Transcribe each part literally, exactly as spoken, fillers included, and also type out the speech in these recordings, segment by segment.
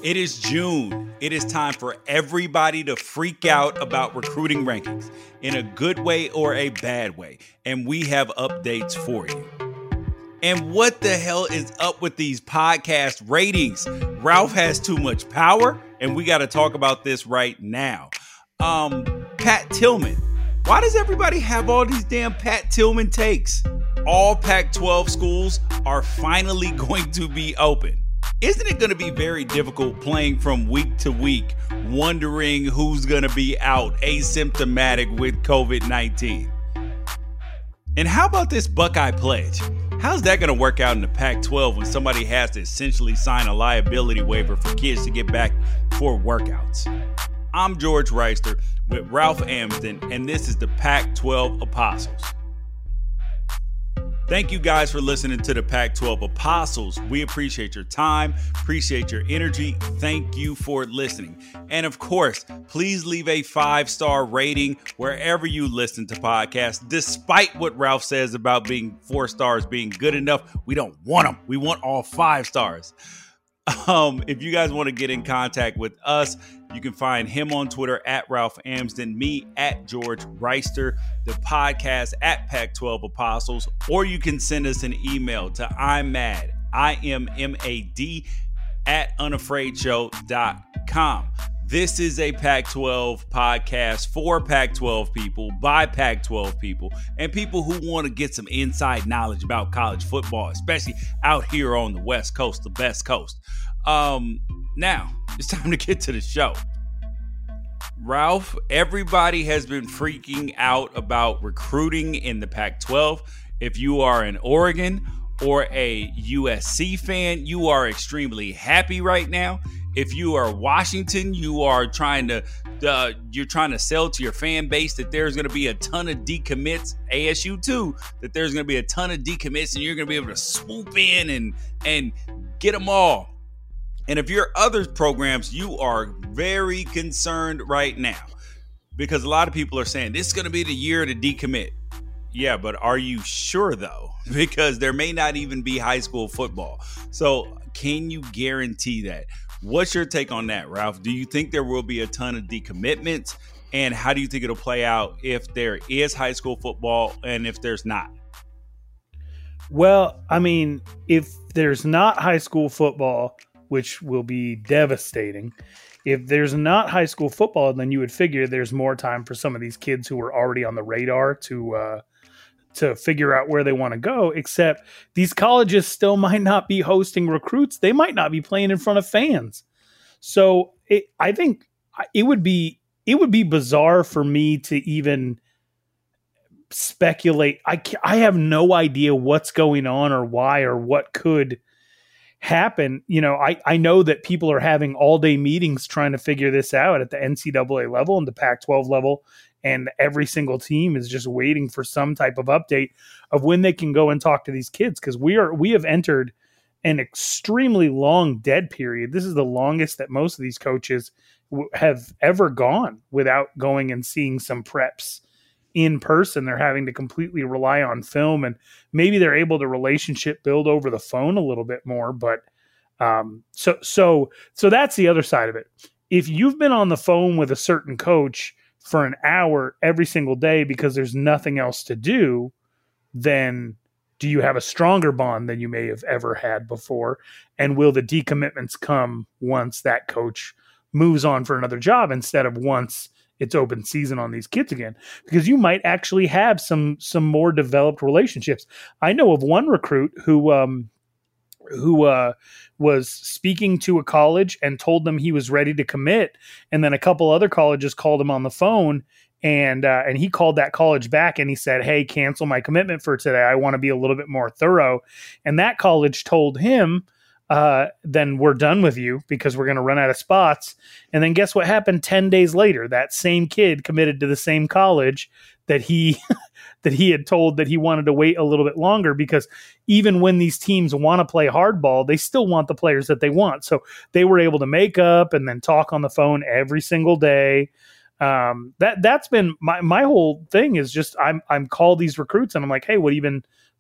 It is June. It is time for everybody to freak out about recruiting rankings in a good way or a bad way. And we have updates for you. And what the hell is up with these podcast ratings? Ralph has too much power, and we got to talk about this right now. Um, Pat Tillman. Why does everybody have all these damn Pat Tillman takes? All Pac twelve schools are finally going to be open. Isn't it going to be very difficult playing from week to week, wondering who's going to be out asymptomatic with covid nineteen? And how about this Buckeye Pledge? How's that going to work out in the Pac twelve when somebody has to essentially sign a liability waiver for kids to get back for workouts? I'm George Reister with Ralph Amsden, and this is the Pac twelve Apostles. Thank you guys for listening to the Pac twelve Apostles. We appreciate your time, appreciate your energy. Thank you for listening. And of course, please leave a five-star rating wherever you listen to podcasts. Despite what Ralph says about being four stars being good enough, we don't want them. We want all five stars. Um, if you guys want to get in contact with us, you can find him on Twitter at Ralph Amsden, me at George Reister, the podcast at Pac twelve Apostles, or you can send us an email to I'm mad, I M M A D, at unafraid show dot com. This is a Pac twelve podcast for Pac twelve people, by Pac twelve people, and people who want to get some inside knowledge about college football, especially out here on the West Coast, the best coast. Um, now, it's time to get to the show. Ralph, everybody has been freaking out about recruiting in the Pac twelve. If you are an Oregon or a U S C fan, you are extremely happy right now. If you are Washington, you are trying to uh, you're trying to sell to your fan base that there's going to be a ton of decommits. A S U too, that there's going to be a ton of decommits, and you're going to be able to swoop in and and get them all. And if you're other programs, you are very concerned right now because a lot of people are saying this is going to be the year to decommit. Yeah, but are you sure though? Because there may not even be high school football. So can you guarantee that? What's your take on that, Ralph? Do you think there will be a ton of decommitments? And how do you think it'll play out if there is high school football and if there's not? Well, I mean, if there's not high school football, which will be devastating. If there's not high school football, then you would figure there's more time for some of these kids who are already on the radar to uh, to figure out where they want to go, except these colleges still might not be hosting recruits. They might not be playing in front of fans. So it, I think it would be it would be bizarre for me to even speculate. I, I have no idea what's going on or why or what could happen. You know, I, I know that people are having all day meetings trying to figure this out at the N C double A level and the Pac twelve level. And every single team is just waiting for some type of update of when they can go and talk to these kids. Cause we are, we have entered an extremely long dead period. This is the longest that most of these coaches w- have ever gone without going and seeing some preps in person. They're having to completely rely on film, and maybe they're able to relationship build over the phone a little bit more. But um, so, so, so that's the other side of it. If you've been on the phone with a certain coach for an hour every single day because there's nothing else to do, then do you have a stronger bond than you may have ever had before? And will the decommitments come once that coach moves on for another job instead of once it's open season on these kids again? Because you might actually have some some more developed relationships. I know of one recruit who um, who uh, was speaking to a college and told them he was ready to commit, and then a couple other colleges called him on the phone, and uh, and he called that college back and he said, "Hey, cancel my commitment for today. I want to be a little bit more thorough." And that college told him, Uh, then we're done with you because we're going to run out of spots. And then guess what happened ten days later? That same kid committed to the same college that he that he had told that he wanted to wait a little bit longer, because even when these teams want to play hardball, they still want the players that they want. So they were able to make up and then talk on the phone every single day. Um, that that's been my my whole thing is just I'm I'm call these recruits and I'm like, hey, what have you been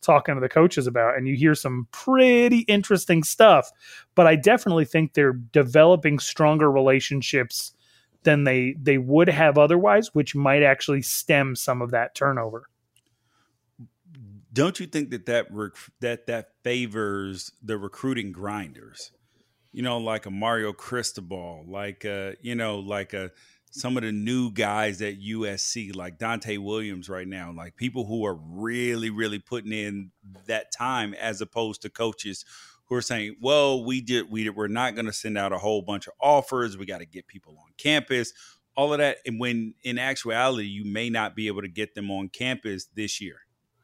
talking to the coaches about, and you hear some pretty interesting stuff. But I definitely think they're developing stronger relationships than they they would have otherwise, which might actually stem some of that turnover. Don't you think that that rec- that that favors the recruiting grinders? You know, like a Mario Cristobal, like a, you know, like a some of the new guys at U S C, like Dante Williams right now, like people who are really, really putting in that time, as opposed to coaches who are saying, well, we did, we we're not going to send out a whole bunch of offers. We got to get people on campus, all of that. And when in actuality, you may not be able to get them on campus this year.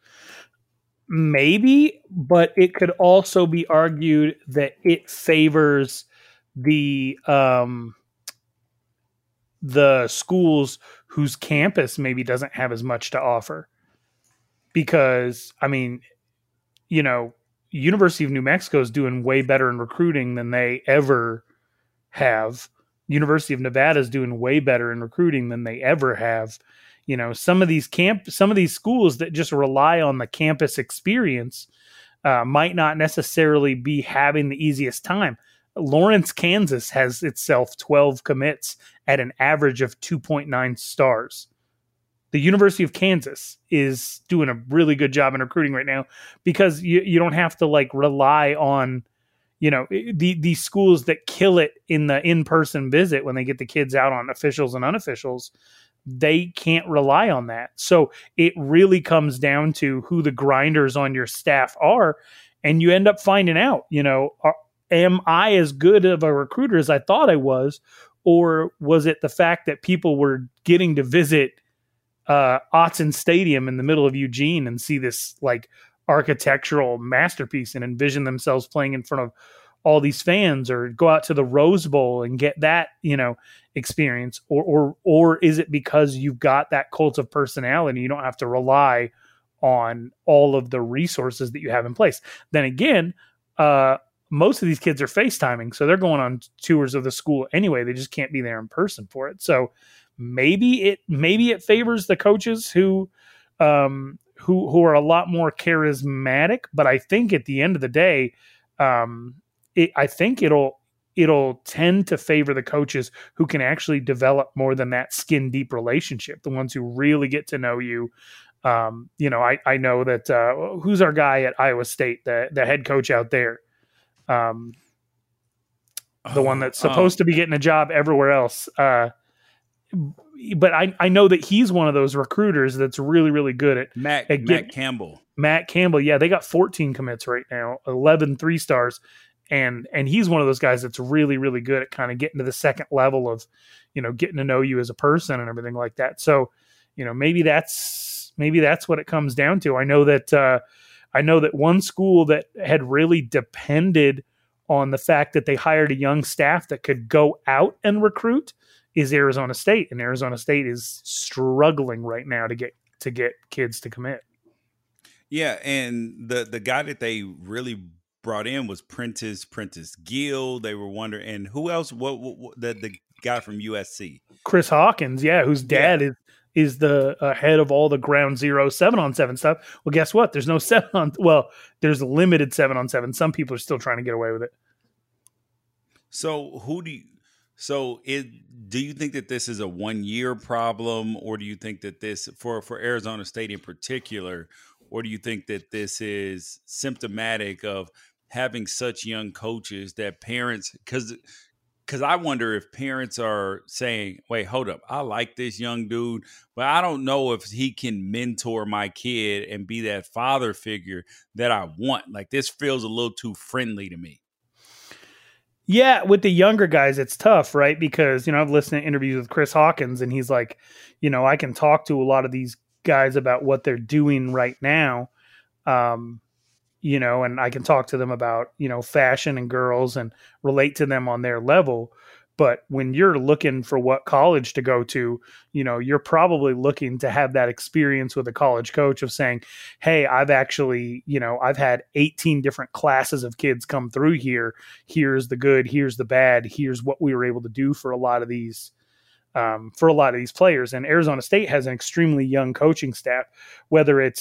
Maybe, but it could also be argued that it favors the um, the schools whose campus maybe doesn't have as much to offer. Because, I mean, you know, University of New Mexico is doing way better in recruiting than they ever have. University of Nevada is doing way better in recruiting than they ever have. You know, some of these camp, some of these schools that just rely on the campus experience uh, might not necessarily be having the easiest time. Lawrence, Kansas has itself twelve commits at an average of two point nine stars. The University of Kansas is doing a really good job in recruiting right now because you, you don't have to like rely on, you know, the these schools that kill it in the in-person visit when they get the kids out on officials and unofficials. They can't rely on that. So it really comes down to who the grinders on your staff are. And you end up finding out, you know, are, am I as good of a recruiter as I thought I was? Or was it the fact that people were getting to visit uh, Autzen Stadium in the middle of Eugene and see this like architectural masterpiece and envision themselves playing in front of all these fans, or go out to the Rose Bowl and get that, you know, experience? Or, or, or is it because you've got that cult of personality? You don't have to rely on all of the resources that you have in place. Then again, uh, most of these kids are FaceTiming, so they're going on tours of the school anyway. They just can't be there in person for it. So maybe it, maybe it favors the coaches who, um, who, who are a lot more charismatic. But I think at the end of the day, um, It, I think it'll it'll tend to favor the coaches who can actually develop more than that skin deep relationship. The ones who really get to know you. Um, you know, I I know that uh, who's our guy at Iowa State, the the head coach out there, um, the oh, one that's supposed oh. to be getting a job everywhere else. Uh, but I I know that he's one of those recruiters that's really really good at Matt at Matt get, Campbell. Matt Campbell, yeah, they got fourteen commits right now, eleven three stars. And and he's one of those guys that's really, really good at kind of getting to the second level of, you know, getting to know you as a person and everything like that. So, you know, maybe that's maybe that's what it comes down to. I know that uh, I know that one school that had really depended on the fact that they hired a young staff that could go out and recruit is Arizona State, and Arizona State is struggling right now to get to get kids to commit. Yeah, and the the guy that they really brought in was Prentice Prentice Gill. They were wondering, and who else? What, what, what the the guy from U S C, Chris Hawkins, yeah, whose dad yeah. is is the uh, head of all the ground zero seven on seven stuff. Well, guess what? There's no seven on. Well, there's a limited seven on seven. Some people are still trying to get away with it. So who do you? So it do you think that this is a one year problem, or do you think that this for for Arizona State in particular? Or do you think that this is symptomatic of having such young coaches that parents, because because I wonder if parents are saying, wait, hold up, I like this young dude, but I don't know if he can mentor my kid and be that father figure that I want. Like, this feels a little too friendly to me. Yeah, with the younger guys, it's tough, right? Because, you know, I've listened to interviews with Chris Hawkins, and he's like, you know, I can talk to a lot of these guys about what they're doing right now, um, you know, and I can talk to them about, you know, fashion and girls and relate to them on their level. But when you're looking for what college to go to, you know, you're probably looking to have that experience with a college coach of saying, hey, I've actually, you know, I've had eighteen different classes of kids come through here. Here's the good, here's the bad, here's what we were able to do for a lot of these Um, for a lot of these players. And Arizona State has an extremely young coaching staff, whether it's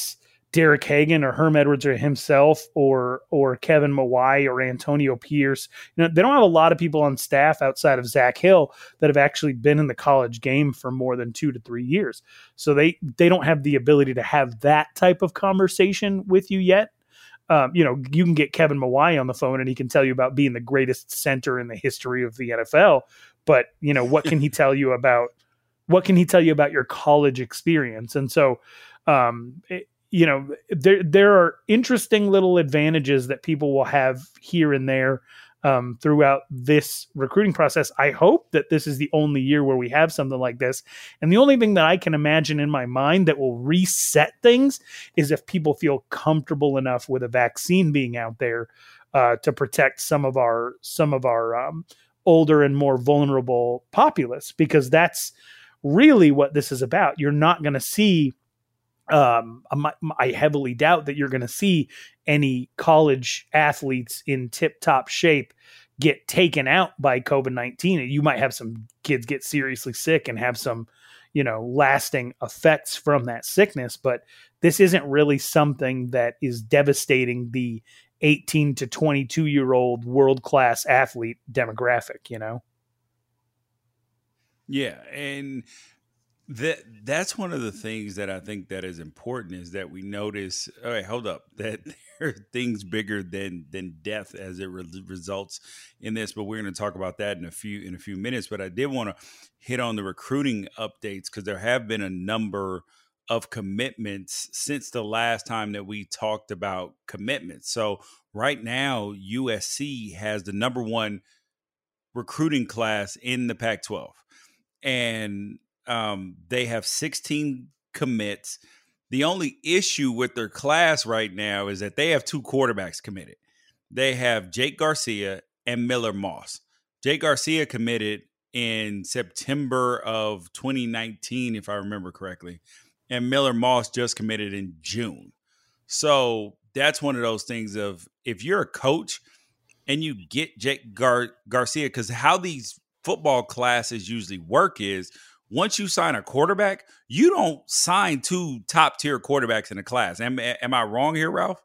Derek Hagan or Herm Edwards or himself or or Kevin Mawai or Antonio Pierce. You know, they don't have a lot of people on staff outside of Zach Hill that have actually been in the college game for more than two to three years. So they they don't have the ability to have that type of conversation with you yet. Um, you know, you can get Kevin Mawai on the phone and he can tell you about being the greatest center in the history of the N F L. But, you know, what can he tell you about what can he tell you about your college experience? And so, um, it, you know, there there are interesting little advantages that people will have here and there um, throughout this recruiting process. I hope that this is the only year where we have something like this. And the only thing that I can imagine in my mind that will reset things is if people feel comfortable enough with a vaccine being out there uh, to protect some of our some of our um, older and more vulnerable populace, because that's really what this is about. You're not going to see Um, I heavily doubt that you're going to see any college athletes in tip-top shape get taken out by COVID nineteen. You might have some kids get seriously sick and have some, you know, lasting effects from that sickness, but this isn't really something that is devastating the eighteen to twenty-two year old world-class athlete demographic, you know? Yeah. And That that's one of the things that I think that is important is that we notice. All right, hold up. That there are things bigger than than death as it re- results in this. But we're going to talk about that in a few in a few minutes. But I did want to hit on the recruiting updates because there have been a number of commitments since the last time that we talked about commitments. So right now, U S C has the number one recruiting class in the Pac twelve, and Um, they have sixteen commits. The only issue with their class right now is that they have two quarterbacks committed. They have Jake Garcia and Miller Moss. Jake Garcia committed in September of twenty nineteen, if I remember correctly, and Miller Moss just committed in June. So that's one of those things of if you're a coach and you get Jake Gar- Garcia, because how these football classes usually work is once you sign a quarterback, you don't sign two top tier quarterbacks in a class. Am, am I wrong here, Ralph?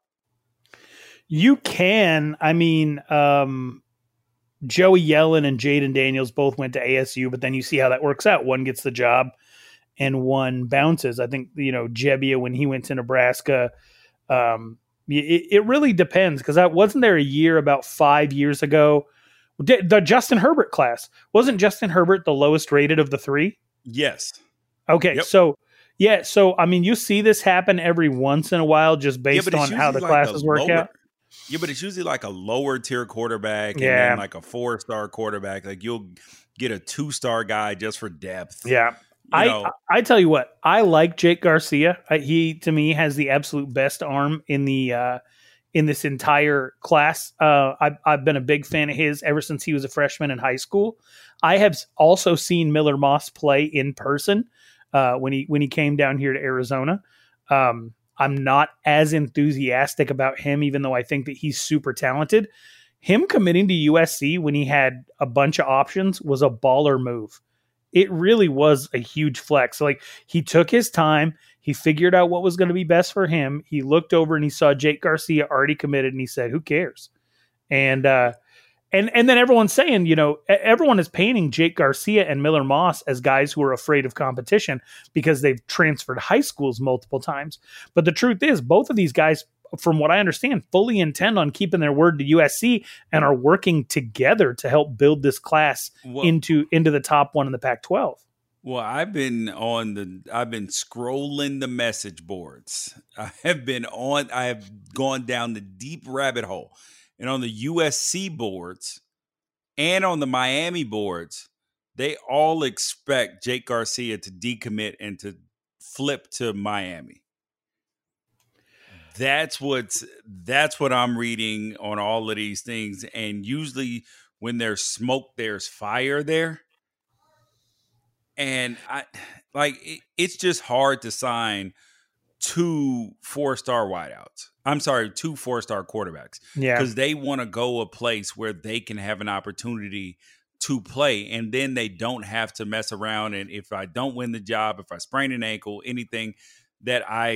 You can. I mean, um, Joey Yellen and Jaden Daniels both went to A S U, but then you see how that works out. One gets the job and one bounces. I think, you know, Jebbia, when he went to Nebraska, um, it, it really depends because I wasn't there a year about five years ago. The Justin Herbert class. Wasn't Justin Herbert the lowest rated of the three? Yes. Okay. Yep. So, yeah. So, I mean, you see this happen every once in a while just based yeah, on how the like classes work lower, out. Yeah, but it's usually like a lower tier quarterback and yeah. then like a four star quarterback. Like you'll get a two star guy just for depth. Yeah. I, I I tell you what, I like Jake Garcia. I, he, to me, has the absolute best arm in the uh, in this entire class. Uh, I've, I've been a big fan of his ever since he was a freshman in high school. I have also seen Miller Moss play in person uh, when he when he came down here to Arizona. Um, I'm not as enthusiastic about him, even though I think that he's super talented. Him committing to U S C when he had a bunch of options was a baller move. It really was a huge flex. Like he took his time. He figured out what was going to be best for him. He looked over and he saw Jake Garcia already committed and he said, who cares? And, uh, and, and then everyone's saying, you know, everyone is painting Jake Garcia and Miller Moss as guys who are afraid of competition because they've transferred high schools multiple times. But the truth is both of these guys, from what I understand, fully intend on keeping their word to U S C and are working together to help build this class well, into, into the top one in the Pac twelve. Well, I've been on the, I've been scrolling the message boards. I have been on, I have gone down the deep rabbit hole, and on the U S C boards and on the Miami boards, they all expect Jake Garcia to decommit and to flip to Miami. That's what's, that's what I'm reading on all of these things. And usually when there's smoke, there's fire there. And I like it, it's just hard to sign two four-star wideouts. I'm sorry, two four-star quarterbacks. Yeah. Because they want to go a place where they can have an opportunity to play, and then they don't have to mess around. And if I don't win the job, if I sprain an ankle, anything, that I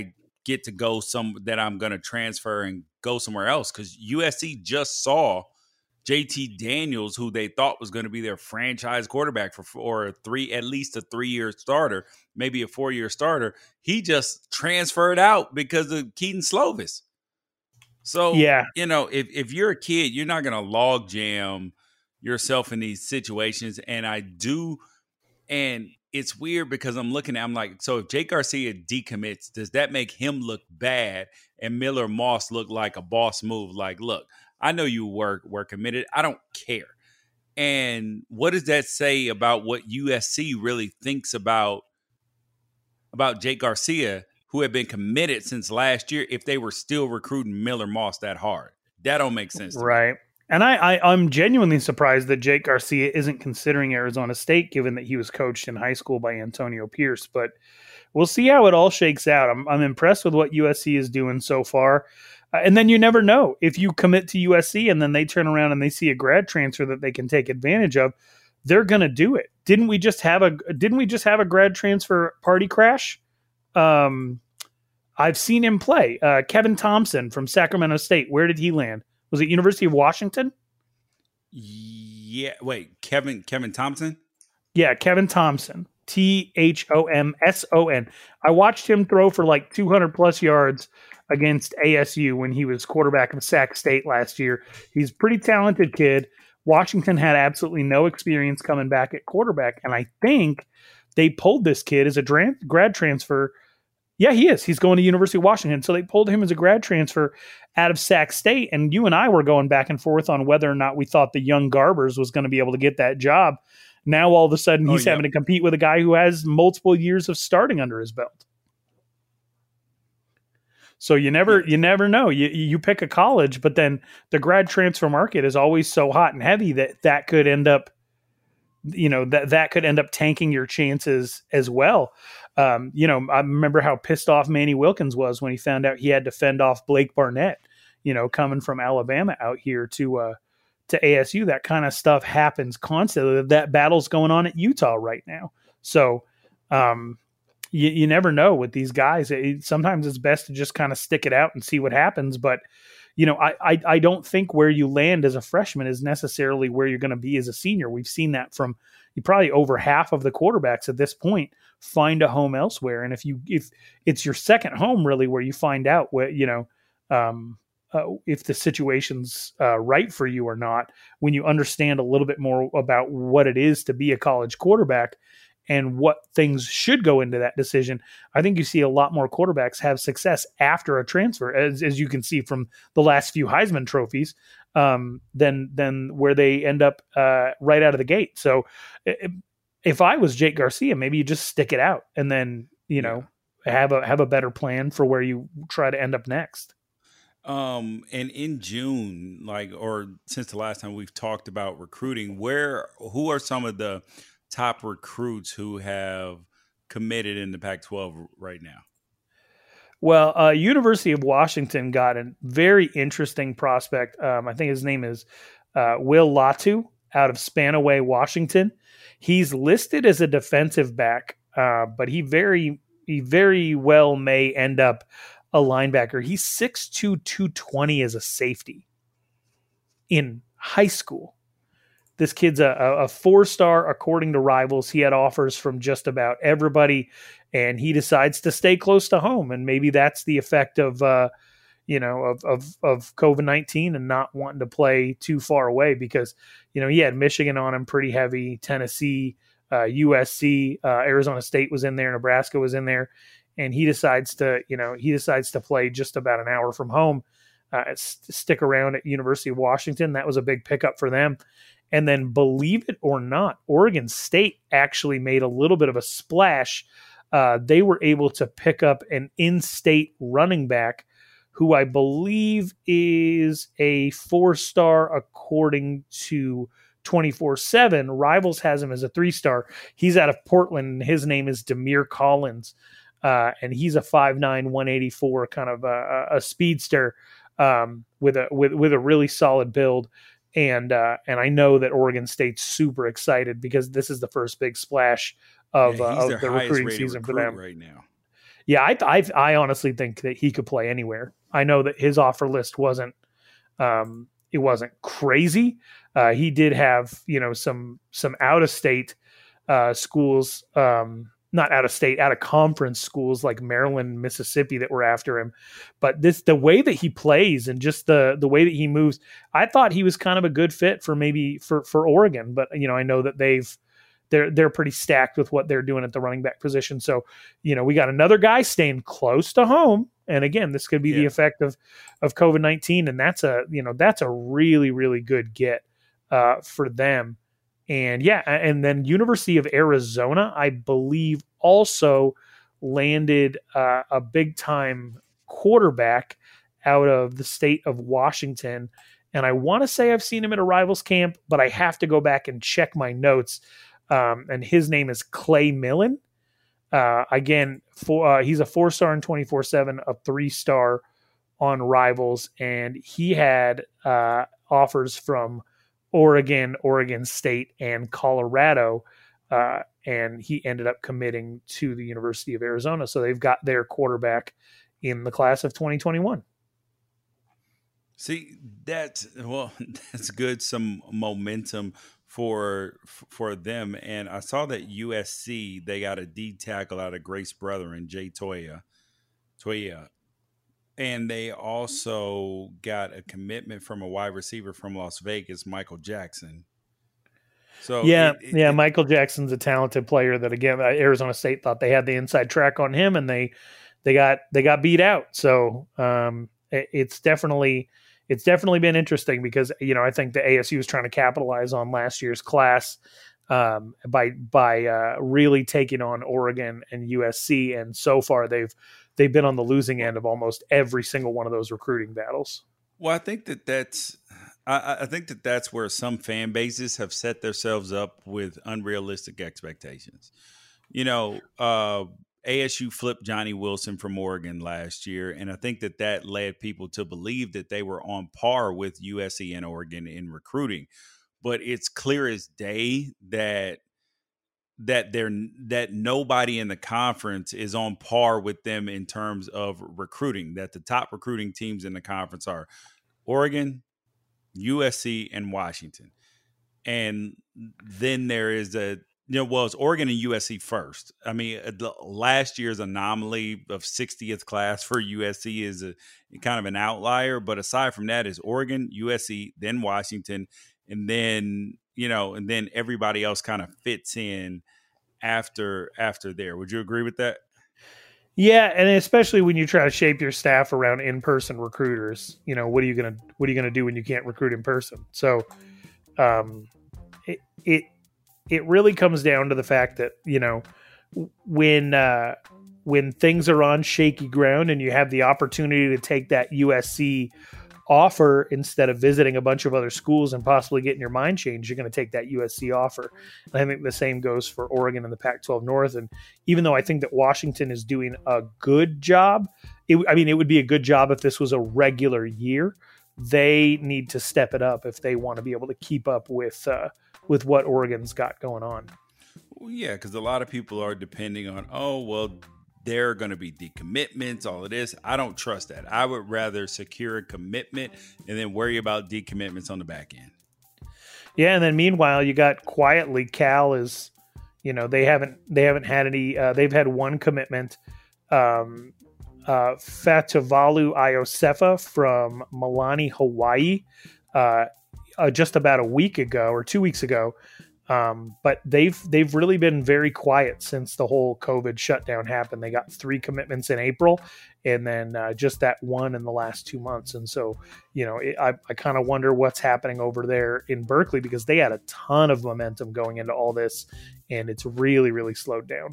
get to go some that I'm going to transfer and go somewhere else, because U S C just saw J T Daniels, who they thought was going to be their franchise quarterback for for three, at least a three-year starter, maybe a four-year starter. He just transferred out because of Keaton Slovis. So, yeah. you know, if, if you're a kid, you're not going to log jam yourself in these situations. And I do, and it's weird because I'm looking at, I'm like, so if Jake Garcia decommits, does that make him look bad and Miller Moss look like a boss move? Like, look, I know you were, were committed. I don't care. And what does that say about what U S C really thinks about, about Jake Garcia, who had been committed since last year, if they were still recruiting Miller Moss that hard? That don't make sense to right. me. And I, I, I'm genuinely surprised that Jake Garcia isn't considering Arizona State, given that he was coached in high school by Antonio Pierce. But we'll see how it all shakes out. I'm, I'm impressed with what U S C is doing so far. Uh, and then you never know. If you commit to U S C and then they turn around and they see a grad transfer that they can take advantage of, they're going to do it. Didn't we just have a Didn't we just have a grad transfer party crash? Um, I've seen him play. Uh, Kevin Thompson from Sacramento State. Where did he land? Was it University of Washington? Yeah. Wait, Kevin Kevin Thompson? Yeah, Kevin Thompson. T H O M S O N. I watched him throw for like two hundred plus yards against A S U when he was quarterback of Sac State last year. He's a pretty talented kid. Washington had absolutely no experience coming back at quarterback, and I think they pulled this kid as a dra- grad transfer. Yeah, he is. He's going to University of Washington. So they pulled him as a grad transfer out of Sac State. And you and I were going back and forth on whether or not we thought the young Garbers was going to be able to get that job. Now, all of a sudden, he's oh, yeah. having to compete with a guy who has multiple years of starting under his belt. So you never, you never know. You you pick a college, but then the grad transfer market is always so hot and heavy that that could end up, you know, that that could end up tanking your chances as well. Um, you know, I remember how pissed off Manny Wilkins was when he found out he had to fend off Blake Barnett, you know, coming from Alabama out here to, uh, to A S U. That kind of stuff happens constantly. That battle's going on at Utah right now. So, um, you, you never know with these guys. It, sometimes it's best to just kind of stick it out and see what happens. But, you know, I, I, I don't think where you land as a freshman is necessarily where you're going to be as a senior. We've seen that from you probably over half of the quarterbacks at this point find a home elsewhere. And if you, if it's your second home really where you find out what, you know, um, uh, if the situation's uh, right for you or not, when you understand a little bit more about what it is to be a college quarterback and what things should go into that decision, I think you see a lot more quarterbacks have success after a transfer, as, as you can see from the last few Heisman trophies, um, than, than where they end up uh, right out of the gate. So it, if I was Jake Garcia, maybe you just stick it out and then, you know, yeah. have a, have a better plan for where you try to end up next. Um, and in June, like, or since the last time we've talked about recruiting, where, who are some of the top recruits who have committed in the Pac twelve right now? Well, uh, University of Washington got a very interesting prospect. Um, I think his name is uh, Will Latu out of Spanaway, Washington. He's listed as a defensive back, uh, but he very, he very well may end up a linebacker. He's six two, two twenty as a safety in high school. This kid's a, a four-star according to Rivals. He had offers from just about everybody, and he decides to stay close to home. And maybe that's the effect of, uh, you know, of of, of COVID nineteen and not wanting to play too far away because, you know, he had Michigan on him pretty heavy, Tennessee, uh, U S C, uh, Arizona State was in there, Nebraska was in there, and he decides to, you know, he decides to play just about an hour from home, uh, stick around at University of Washington. That was a big pickup for them. And then, believe it or not, Oregon State actually made a little bit of a splash. Uh, they were able to pick up an in-state running back who I believe is a four-star according to twenty-four seven. Rivals has him as a three-star. He's out of Portland, and his name is Demir Collins. Uh, and he's a five nine, one eighty-four kind of a, a speedster um, with a with with a really solid build. And uh, and I know that Oregon State's super excited because this is the first big splash of, yeah, uh, of the recruiting season recruit for them right now. yeah, I, I I honestly think that he could play anywhere. I know that his offer list wasn't um, it wasn't crazy. Uh, he did have you know some some out of state uh, schools, um, not out of state, out of conference schools like Maryland, Mississippi that were after him. But this the way that he plays and just the the way that he moves, I thought he was kind of a good fit for maybe for for Oregon. But you know, I know that they've they're they're pretty stacked with what they're doing at the running back position. So, you know, we got another guy staying close to home. And again, this could be yeah. the effect of of COVID nineteen, and that's a you know that's a really really good get uh, for them. And yeah, and then University of Arizona, I believe, also landed uh, a big time quarterback out of the state of Washington. And I want to say I've seen him at a Rivals camp, but I have to go back and check my notes. Um, and his name is Clay Millen. Uh, again, for, uh, he's a four-star in twenty-four seven, a three-star on Rivals, and he had uh, offers from Oregon, Oregon State, and Colorado, uh, and he ended up committing to the University of Arizona. So they've got their quarterback in the class of twenty twenty-one. See, that's well, that's good. Some momentum for for them. And I saw that U S C, they got a D tackle out of Grace Brethren, Jay Toya. Toya. And they also got a commitment from a wide receiver from Las Vegas, Michael Jackson. So yeah, it, it, yeah, it, Michael Jackson's a talented player that again Arizona State thought they had the inside track on him, and they they got they got beat out. So um, it, it's definitely it's definitely been interesting because you know I think the A S U is trying to capitalize on last year's class um, by by uh, really taking on Oregon and U S C, and so far they've they've been on the losing end of almost every single one of those recruiting battles. Well, I think that that's I, I think that that's where some fan bases have set themselves up with unrealistic expectations. You know, uh, A S U flipped Johnny Wilson from Oregon last year, and I think that that led people to believe that they were on par with U S C and Oregon in recruiting. But it's clear as day that that they're that nobody in the conference is on par with them in terms of recruiting. That the top recruiting teams in the conference are Oregon, U S C, and Washington. And then there is a you know well it's Oregon and U S C first. I mean, the last year's anomaly of sixtieth class for U S C is a kind of an outlier, but aside from that is Oregon, U S C, then Washington, and then you know, and then everybody else kind of fits in after after there. Would you agree with that? Yeah, and especially when you try to shape your staff around in-person recruiters, you know, what are you gonna what are you gonna do when you can't recruit in person? So, um, it it it really comes down to the fact that you know when uh, when things are on shaky ground and you have the opportunity to take that U S C offer instead of visiting a bunch of other schools and possibly getting your mind changed, you're going to take that U S C offer. And I think the same goes for Oregon and the Pac twelve North. And even though I think that Washington is doing a good job, it, I mean, it would be a good job if this was a regular year. They need to step it up if they want to be able to keep up with uh, with what Oregon's got going on. Well, yeah, because a lot of people are depending on, oh, well, there are going to be decommitments, all of this. I don't trust that. I would rather secure a commitment and then worry about decommitments on the back end. Yeah, and then meanwhile, you got quietly Cal is, you know, they haven't they haven't had any. Uh, they've had one commitment, um, uh, Fativalu Iosefa from Milani, Hawaii, uh, uh, just about a week ago or two weeks ago. Um, but they've they've really been very quiet since the whole COVID shutdown happened. They got three commitments in April, and then uh, just that one in the last two months. And so, you know, it, I, I kind of wonder what's happening over there in Berkeley because they had a ton of momentum going into all this, and it's really, really slowed down.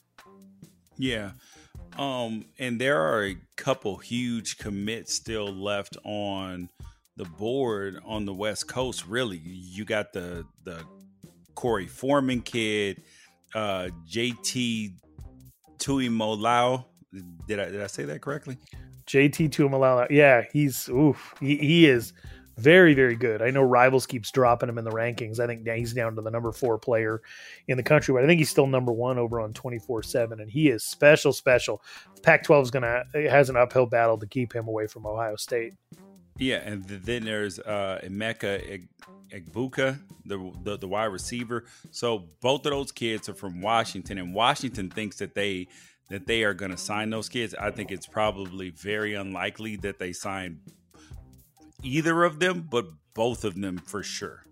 Yeah. Um, and there are a couple huge commits still left on the board on the West Coast. Really, you got the the Corey Foreman kid, uh, J T Tuimoloau. Did I did I say that correctly? J T Tuimoloau. Yeah, he's oof. He, he is Very, very good. I know Rivals keeps dropping him in the rankings. I think he's down to the number four player in the country, but I think he's still number one over on twenty-four seven, and he is special, special. Pac twelve is gonna has an uphill battle to keep him away from Ohio State. Yeah, and then there's uh, Emeka Egbuka, the, the the wide receiver. So both of those kids are from Washington, and Washington thinks that they that they are going to sign those kids. I think it's probably very unlikely that they sign either of them, but both of them for sure.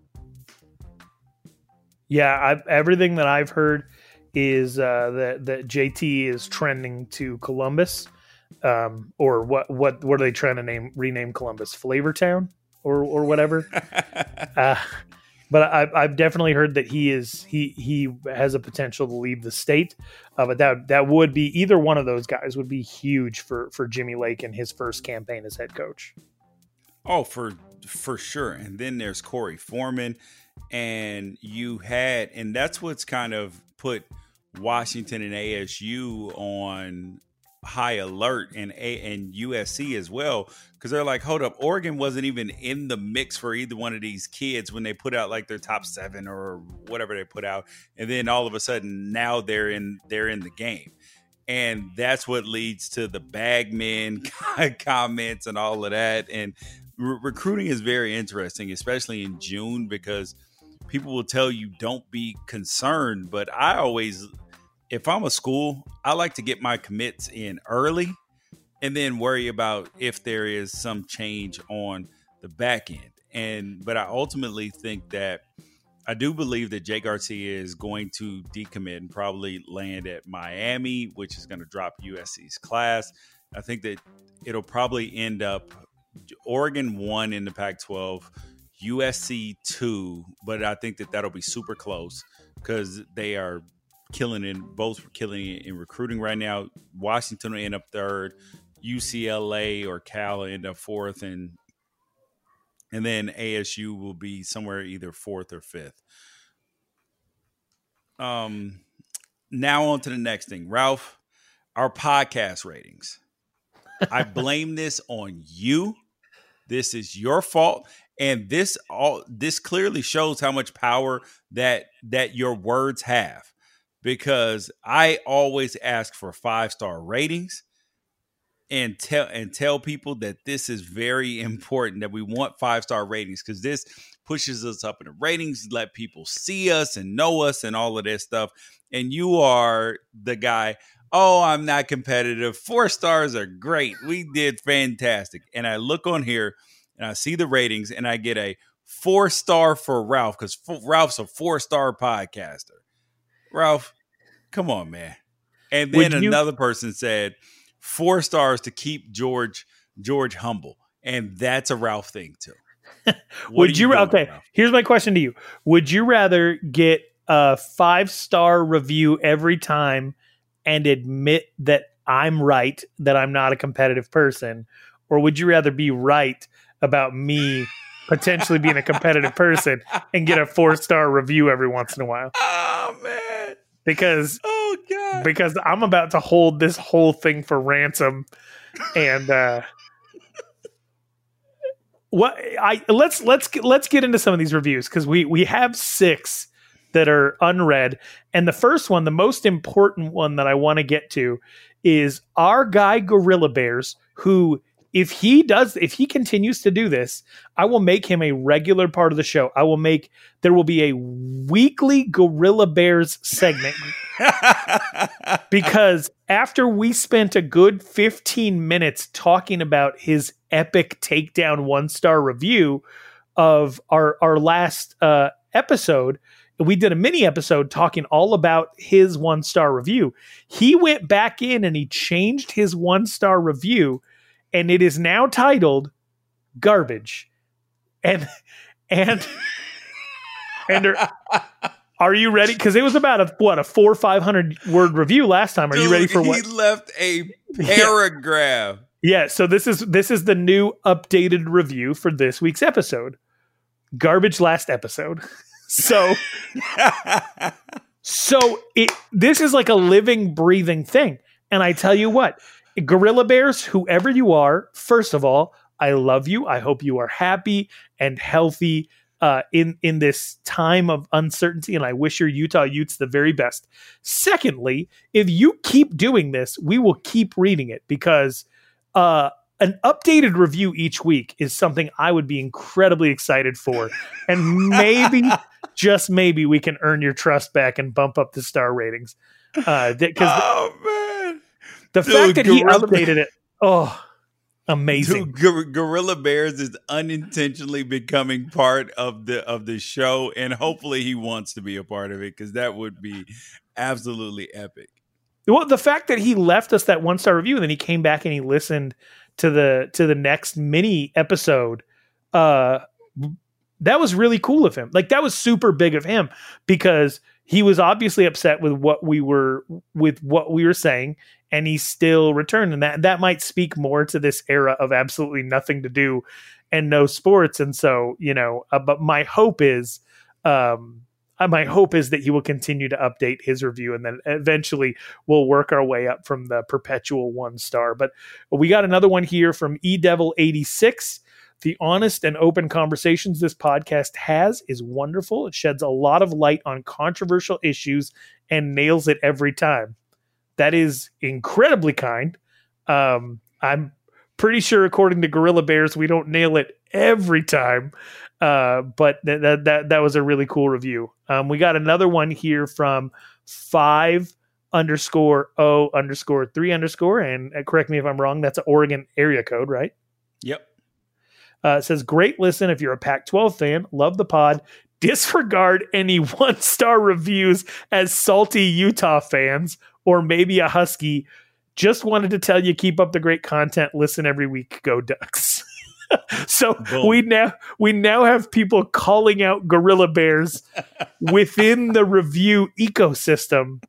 Yeah, I've, everything that I've heard is uh, that that J T is trending to Columbus, um, or what? What? What are they trying to name? Rename Columbus Flavortown or or whatever. uh, but I've I've definitely heard that he is he he has a potential to leave the state. Uh, but that that would be either one of those guys would be huge for for Jimmy Lake in his first campaign as head coach. Oh, for for sure. And then there's Corey Foreman, and you had, and that's what's kind of put Washington and A S U on high alert, and A and U S C as well, because they're like, hold up, Oregon wasn't even in the mix for either one of these kids when they put out like their top seven or whatever they put out, and then all of a sudden now they're in they're in the game. And that's what leads to the bagman comments and all of that. And re- recruiting is very interesting, especially in June, because people will tell you don't be concerned. But I always, if I'm a school, I like to get my commits in early and then worry about if there is some change on the back end. And but I ultimately think that I do believe that Jake Garcia is going to decommit and probably land at Miami, which is going to drop U S C's class. I think that it'll probably end up Oregon one in the Pac twelve, U S C two, but I think that that'll be super close because they are killing it, both killing it in recruiting right now. Washington will end up third, U C L A or Cal will end up fourth, and And then A S U will be somewhere either fourth or fifth. Um, now on to the next thing. Ralph, our podcast ratings. I blame this on you. This is your fault. And this all this clearly shows how much power that that your words have. Because I always ask for five-star ratings. And tell and tell people that this is very important, that we want five-star ratings, because this pushes us up in the ratings, let people see us and know us and all of this stuff. And you are the guy, oh, I'm not competitive. Four stars are great. We did fantastic. And I look on here and I see the ratings and I get a four-star for Ralph, because Ralph's a four-star podcaster. Ralph, come on, man. And then you- another person said, four stars to keep George George humble, and that's a Ralph thing too. Would you, you doing, okay? Ralph? Here's my question to you: would you rather get a five star review every time and admit that I'm right, that I'm not a competitive person, or would you rather be right about me potentially being a competitive person and get a four star review every once in a while? Oh man. Because oh god, because I'm about to hold this whole thing for ransom, and uh, what I let's let's let's get into some of these reviews, because we we have six that are unread, and the first one, the most important one that I want to get to, is our guy Gorilla Bears, who, if he does, if he continues to do this, I will make him a regular part of the show. I will make, there will be a weekly Gorilla Bears segment because after we spent a good fifteen minutes talking about his epic takedown one-star review of our, our last uh, episode, we did a mini episode talking all about his one-star review. He went back in and he changed his one-star review, and it is now titled Garbage. And and and are, are you ready? Because it was about a what a four or five hundred word review last time. Are Dude, you ready for what? He left a paragraph. Yeah. yeah. So this is this is the new updated review for this week's episode. Garbage last episode. So so it this is like a living, breathing thing. And I tell you what. Gorilla Bears, whoever you are, first of all, I love you. I hope you are happy and healthy uh, in, in this time of uncertainty, and I wish your Utah Utes the very best. Secondly, if you keep doing this, we will keep reading it, because uh, an updated review each week is something I would be incredibly excited for. And maybe, just maybe, we can earn your trust back and bump up the star ratings. Uh, th- oh, man. The Dude, fact that he updated it, oh, amazing. Dude, Gorilla Bears is unintentionally becoming part of the of the show, and hopefully he wants to be a part of it, because that would be absolutely epic. Well, the fact that he left us that one-star review and then he came back and he listened to the to the next mini episode, uh, that was really cool of him. Like, that was super big of him, because he was obviously upset with what we were with what we were saying, and he still returned. And that that might speak more to this era of absolutely nothing to do and no sports. And so, you know, uh, but my hope is, um, my hope is that he will continue to update his review, and then eventually we'll work our way up from the perpetual one star. But we got another one here from E Devil eighty-six. The honest and open conversations this podcast has is wonderful. It sheds a lot of light on controversial issues and nails it every time. That is incredibly kind. Um, I'm pretty sure, according to Gorilla Bears, we don't nail it every time. Uh, but th- th- that that was a really cool review. Um, we got another one here from five underscore O underscore three underscore. And uh, correct me if I'm wrong, that's an Oregon area code, right? Yep. Uh, it says, great listen if you're a Pac twelve fan. Love the pod. Disregard any one-star reviews as salty Utah fans, or maybe a Husky. Just wanted to tell you, keep up the great content. Listen every week. Go Ducks. So Boom. we now we now have people calling out Gorilla Bears within the review ecosystem.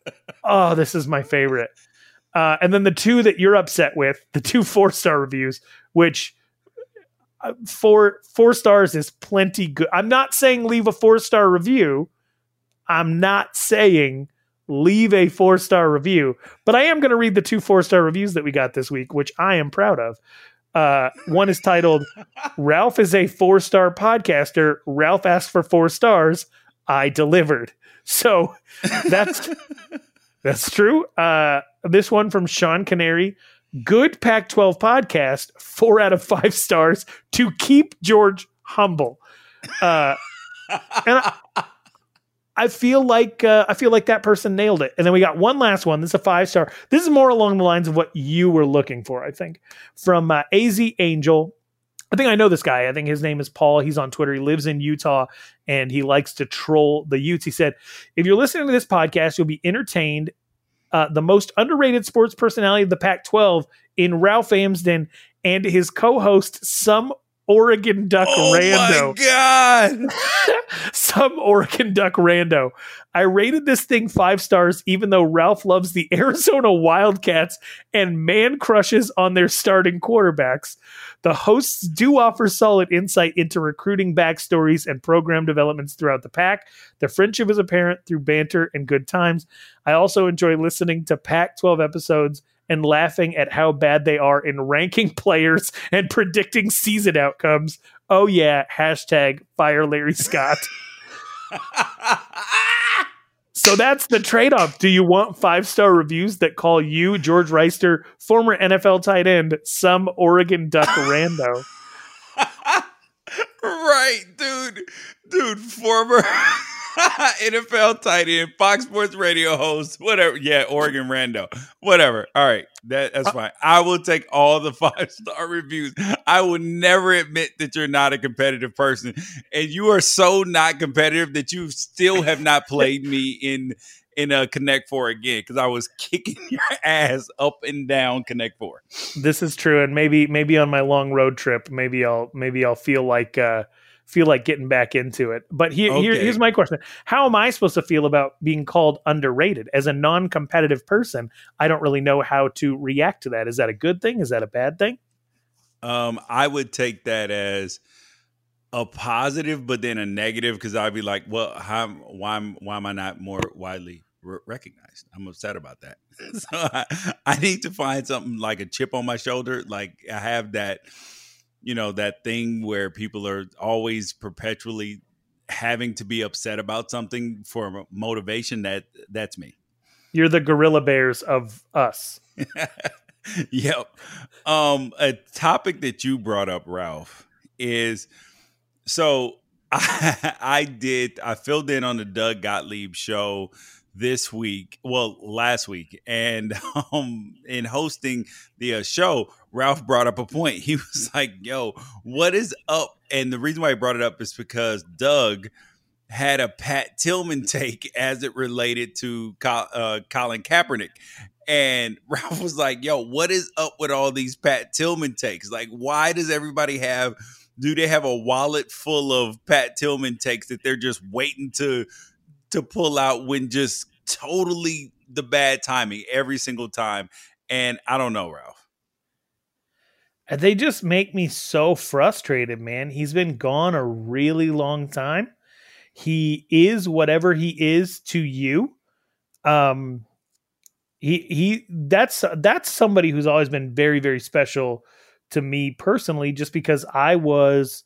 Oh, this is my favorite. Uh, and then the two that you're upset with, the two four-star reviews, which uh, four four stars is plenty good. I'm not saying leave a four-star review. I'm not saying leave a four-star review, but I am going to read the two four-star reviews that we got this week, which I am proud of. Uh, one is titled, Ralph is a four-star podcaster. Ralph asked for four stars. I delivered. So that's that's true. Uh, this one from Sean Canary. Good Pac twelve podcast. Four out of five stars to keep George humble. Uh, and I, I feel like uh, I feel like that person nailed it. And then we got one last one. This is a five star. This is more along the lines of what you were looking for, I think, from uh, A Z Angel. I think I know this guy. I think his name is Paul. He's on Twitter. He lives in Utah, and he likes to troll the Utes. He said, if you're listening to this podcast, you'll be entertained. Uh, the most underrated sports personality of the Pac twelve in Ralph Amsden and his co-host, some Oregon Duck oh rando. Oh my God. Some Oregon Duck rando. I rated this thing five stars, even though Ralph loves the Arizona Wildcats and man crushes on their starting quarterbacks. The hosts do offer solid insight into recruiting backstories and program developments throughout the Pac. The friendship is apparent through banter and good times. I also enjoy listening to Pac twelve episodes and laughing at how bad they are in ranking players and predicting season outcomes. Oh yeah, hashtag fire Larry Scott. So that's the trade-off. Do you want five-star reviews that call you, George Reister, former N F L tight end, some Oregon Duck rando? Right, dude. Dude, former N F L tight end, Fox Sports Radio host, whatever. Yeah, Oregon rando. Whatever. All right, that, that's fine. I will take all the five-star reviews. I will never admit that you're not a competitive person. And you are so not competitive that you still have not played me in in a Connect Four again, because I was kicking your ass up and down Connect Four. This is true, and maybe maybe on my long road trip, maybe I'll maybe I'll feel like uh, feel like getting back into it. But here, okay. here here's my question: how am I supposed to feel about being called underrated as a non-competitive person? I don't really know how to react to that. Is that a good thing? Is that a bad thing? Um, I would take that as a positive, but then a negative, because I'd be like, well, how, why, why am I not more widely r- recognized? I'm upset about that. So I, I need to find something like a chip on my shoulder. Like I have that, you know, that thing where people are always perpetually having to be upset about something for motivation, that that's me. You're the gorilla bears of us. Yep. Um, a topic that you brought up, Ralph, is so I, I did, I filled in on the Doug Gottlieb show this week, well, last week. And um, in hosting the uh, show, Ralph brought up a point. He was like, yo, what is up? And the reason why he brought it up is because Doug had a Pat Tillman take as it related to uh, Colin Kaepernick. And Ralph was like, yo, what is up with all these Pat Tillman takes? Like, why does everybody have, do they have a wallet full of Pat Tillman takes that they're just waiting to to pull out when just totally the bad timing every single time? And I don't know, Ralph. They just make me so frustrated, man. He's been gone a really long time. He is whatever he is to you. Um, he he that's that's somebody who's always been very, very special to me personally, just because I was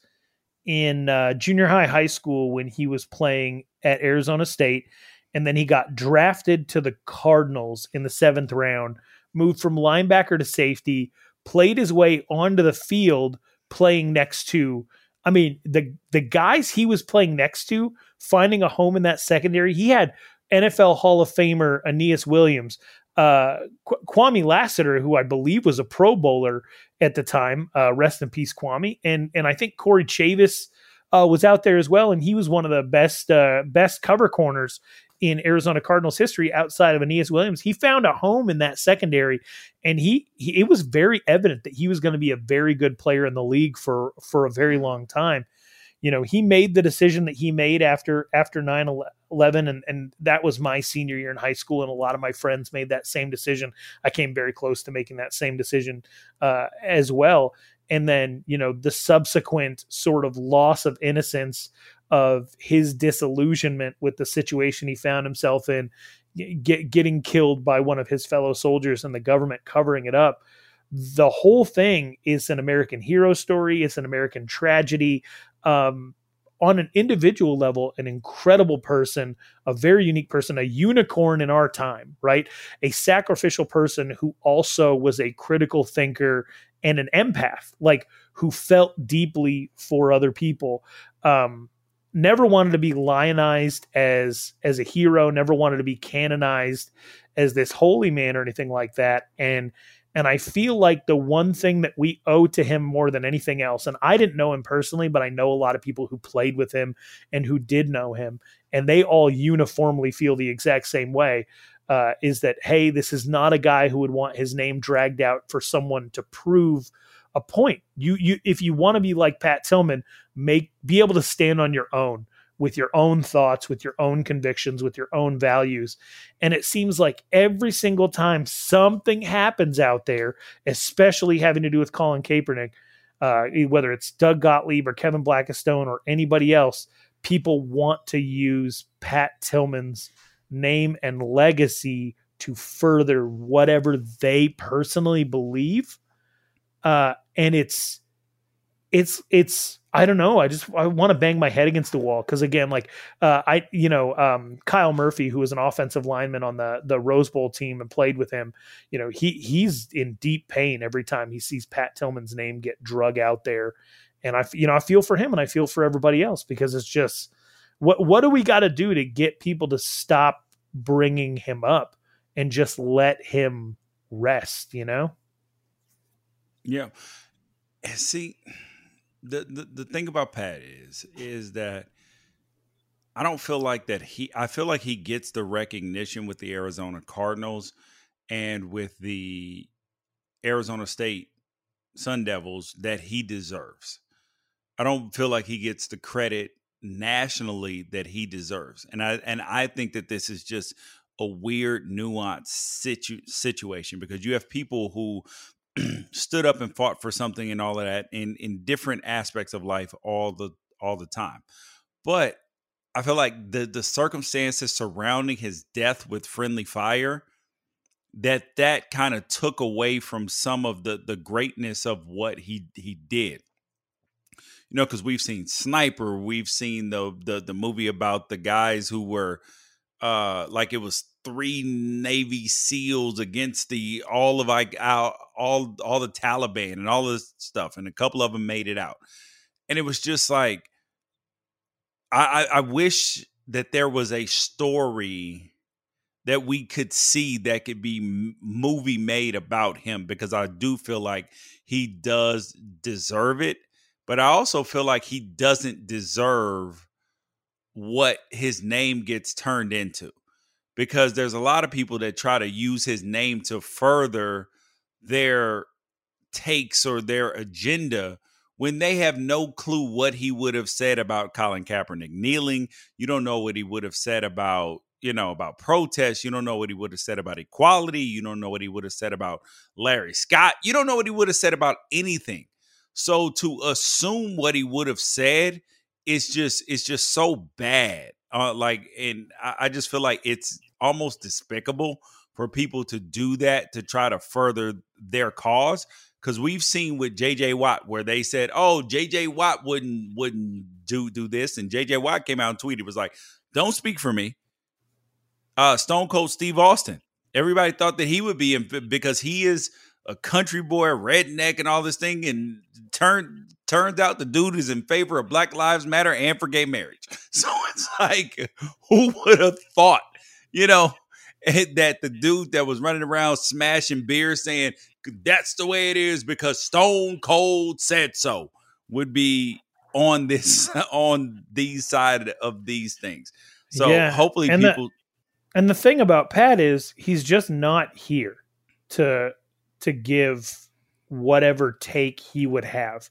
in uh, junior high, high school when he was playing at Arizona State, and then he got drafted to the Cardinals in the seventh round, moved from linebacker to safety, played his way onto the field playing next to, I mean, the the guys he was playing next to, finding a home in that secondary. He had N F L Hall of Famer Aeneas Williams, uh, Qu- Kwame Lassiter, who I believe was a Pro Bowler at the time. Uh, rest in peace, Kwame. And and I think Corey Chavis uh, was out there as well, and he was one of the best uh, best cover corners in Arizona Cardinals history outside of Aeneas Williams. He found a home in that secondary, and he, he it was very evident that he was going to be a very good player in the league for for a very long time. You know, he made the decision that he made after after nine eleven, and, and that was my senior year in high school, and a lot of my friends made that same decision. I came very close to making that same decision uh, as well. And then, you know, the subsequent sort of loss of innocence of his disillusionment with the situation he found himself in, get, getting killed by one of his fellow soldiers and the government covering it up. The whole thing is an American hero story. It's an American tragedy. Um, on an individual level, an incredible person, a very unique person, a unicorn in our time, right? A sacrificial person who also was a critical thinker and an empath, like who felt deeply for other people. Um, never wanted to be lionized as, as a hero, never wanted to be canonized as this holy man or anything like that. And And I feel like the one thing that we owe to him more than anything else, and I didn't know him personally, but I know a lot of people who played with him and who did know him, and they all uniformly feel the exact same way, uh, is that, hey, this is not a guy who would want his name dragged out for someone to prove a point. You, you, if you want to be like Pat Tillman, make be able to stand on your own, with your own thoughts, with your own convictions, with your own values. And it seems like every single time something happens out there, especially having to do with Colin Kaepernick, uh, whether it's Doug Gottlieb or Kevin Blackistone or anybody else, people want to use Pat Tillman's name and legacy to further whatever they personally believe. Uh, and it's, it's, it's, I don't know. I just, I want to bang my head against the wall. Cause again, like, uh, I, you know, um, Kyle Murphy, who was an offensive lineman on the, the Rose Bowl team and played with him, you know, he, he's in deep pain every time he sees Pat Tillman's name get drug out there. And I, you know, I feel for him and I feel for everybody else, because it's just, what, what do we got to do to get people to stop bringing him up and just let him rest, you know? Yeah. See, The, the the thing about Pat is is that I don't feel like that he I feel like he gets the recognition with the Arizona Cardinals and with the Arizona State Sun Devils that he deserves. I don't feel like he gets the credit nationally that he deserves. And I and I think that this is just a weird, nuanced situ, situation, because you have people who stood up and fought for something and all of that in, in different aspects of life all the all the time. But I feel like the the circumstances surrounding his death with friendly fire, that that kind of took away from some of the the greatness of what he he did. you know, because we've seen Sniper, we've seen the, the the movie about the guys who were uh like it was three Navy SEALs against the all of like all all, all the Taliban and all this stuff, and a couple of them made it out, and it was just like I I, I wish that there was a story that we could see that could be m- movie made about him, because I do feel like he does deserve it, but I also feel like he doesn't deserve what his name gets turned into, because there's a lot of people that try to use his name to further their takes or their agenda when they have no clue what he would have said about Colin Kaepernick kneeling. You don't know what he would have said about, you know, about protests. You don't know what he would have said about equality. You don't know what he would have said about Larry Scott. You don't know what he would have said about anything. So to assume what he would have said, it's just it's just so bad. Uh, like, and I, I just feel like it's almost despicable for people to do that to try to further their cause. Because we've seen with J J Watt where they said, "Oh, J J Watt wouldn't wouldn't do do this," and J J Watt came out and tweeted, was like, "Don't speak for me." Uh, Stone Cold Steve Austin. Everybody thought that he would be in, because he is a country boy, redneck, and all this thing, and turned turns out the dude is in favor of Black Lives Matter and for gay marriage. So it's like, who would have thought, you know, that the dude that was running around smashing beer saying that's the way it is because Stone Cold said so would be on this on these side of these things. So yeah. hopefully and people. The, and the thing about Pat is he's just not here to to give whatever take he would have.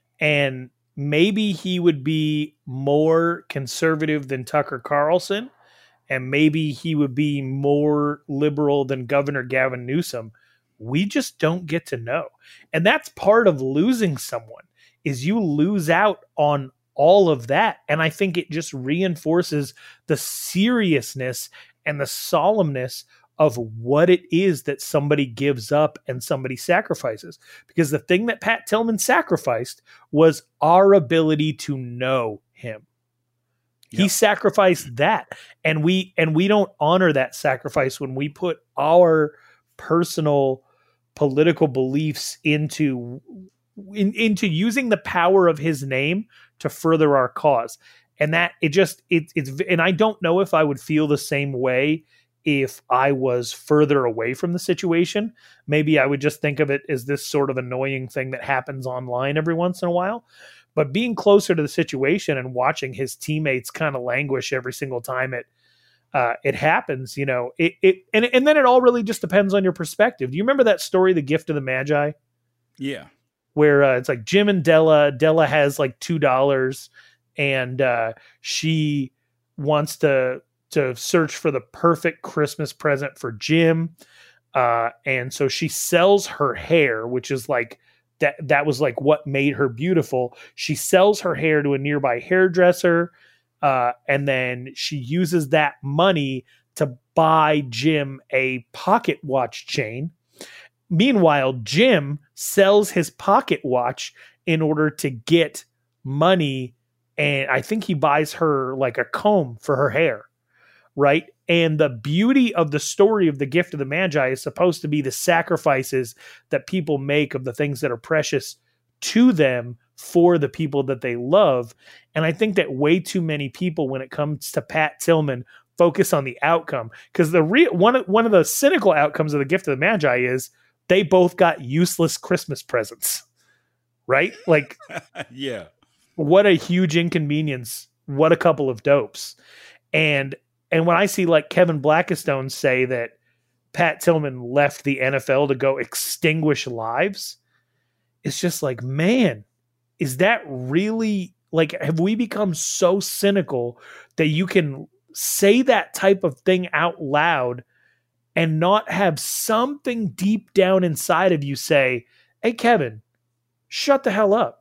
And maybe he would be more conservative than Tucker Carlson, and maybe he would be more liberal than Governor Gavin Newsom. We just don't get to know. And that's part of losing someone, is you lose out on all of that. And I think it just reinforces the seriousness and the solemnness of what it is that somebody gives up and somebody sacrifices. Because the thing that Pat Tillman sacrificed was our ability to know him. Yep. He sacrificed that. And we and we don't honor that sacrifice when we put our personal political beliefs into in, into using the power of his name to further our cause. And that it just it, it's and I don't know if I would feel the same way if I was further away from the situation. Maybe I would just think of it as this sort of annoying thing that happens online every once in a while. But being closer to the situation and watching his teammates kind of languish every single time it uh, it happens, you know, it it and and then it all really just depends on your perspective. Do you remember that story, The Gift of the Magi? Yeah, where uh, it's like Jim and Della. Della has like two dollars, and uh, she wants to. to search for the perfect Christmas present for Jim. Uh, and so she sells her hair, which is like, that, that was like what made her beautiful. She sells her hair to a nearby hairdresser. Uh, and then she uses that money to buy Jim a pocket watch chain. Meanwhile, Jim sells his pocket watch in order to get money. And I think he buys her like a comb for her hair. Right. And the beauty of the story of The Gift of the Magi is supposed to be the sacrifices that people make of the things that are precious to them for the people that they love. And I think that way too many people, when it comes to Pat Tillman, focus on the outcome, because the real one of, one of the cynical outcomes of The Gift of the Magi is they both got useless Christmas presents. Right. Like, yeah, what a huge inconvenience. What a couple of dopes. And And when I see like Kevin Blackistone say that Pat Tillman left the N F L to go extinguish lives, it's just like, man, is that really like, have we become so cynical that you can say that type of thing out loud and not have something deep down inside of you say, hey, Kevin, shut the hell up.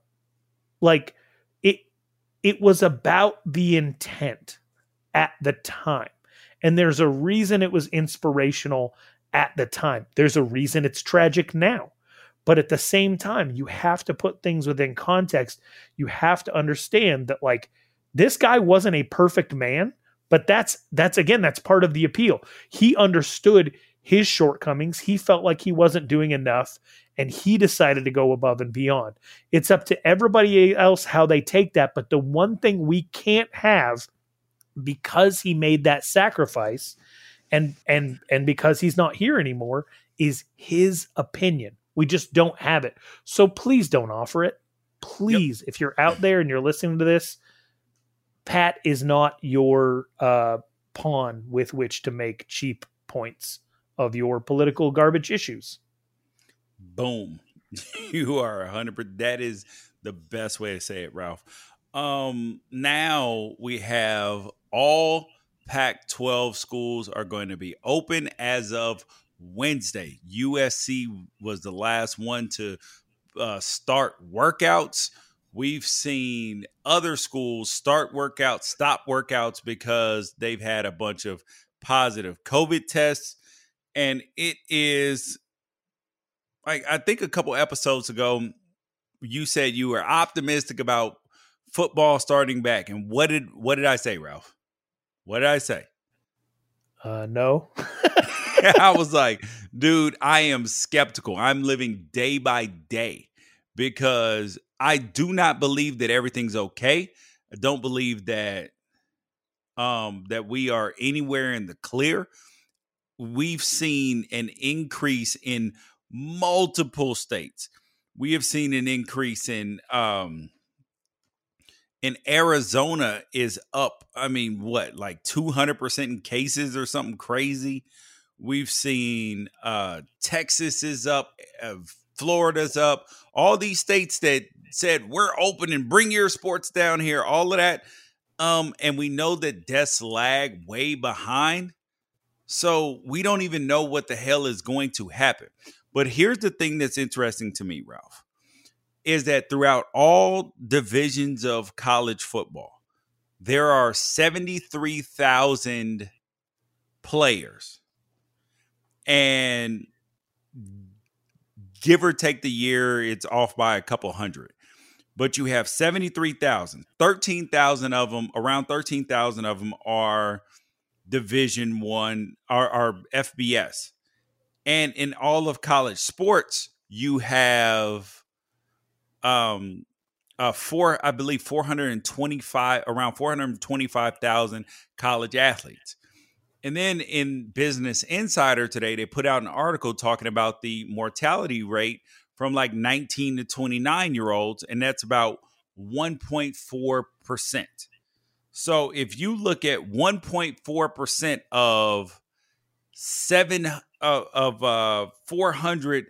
Like it, it was about the intent at the time. And there's a reason it was inspirational at the time. There's a reason it's tragic now. But at the same time, you have to put things within context. You have to understand that, like, this guy wasn't a perfect man, but that's, that's again, that's part of the appeal. He understood his shortcomings. He felt like he wasn't doing enough, and he decided to go above and beyond. It's up to everybody else how they take that. But the one thing we can't have, because he made that sacrifice and, and, and because he's not here anymore, is his opinion. We just don't have it. So please don't offer it. Please, yep. If you're out there and you're listening to this, Pat is not your uh, pawn with which to make cheap points of your political garbage issues. Boom. You are one hundred percent. That is the best way to say it, Ralph. Um, now we have all Pac twelve schools are going to be open as of Wednesday. U S C was the last one to uh, start workouts. We've seen other schools start workouts, stop workouts because they've had a bunch of positive COVID tests. And it is, like, I think a couple episodes ago, you said you were optimistic about football starting back. And what did what did I say, Ralph? What did I say? Uh, no. I was like, dude, I am skeptical. I'm living day by day because I do not believe that everything's okay. I don't believe that um, that we are anywhere in the clear. We've seen an increase in multiple states. We have seen an increase in um, in Arizona is up. I mean, what, like two hundred percent in cases or something crazy. We've seen uh, Texas is up, uh, Florida's up, all these states that said we're open and bring your sports down here, all of that. Um, and we know that deaths lag way behind. So we don't even know what the hell is going to happen. But here's the thing that's interesting to me, Ralph, is that throughout all divisions of college football, there are seventy-three thousand players. And give or take the year, it's off by a couple hundred. But you have seventy-three thousand. thirteen thousand of them, around thirteen thousand of them are Division One, are, are F B S. And in all of college sports, you have um uh four, I believe four hundred twenty-five, around four hundred twenty-five thousand college athletes. And then in Business Insider today, they put out an article talking about the mortality rate from like nineteen to twenty-nine year olds, and that's about one point four percent. So if you look at one point four percent of seven uh, of uh, four hundred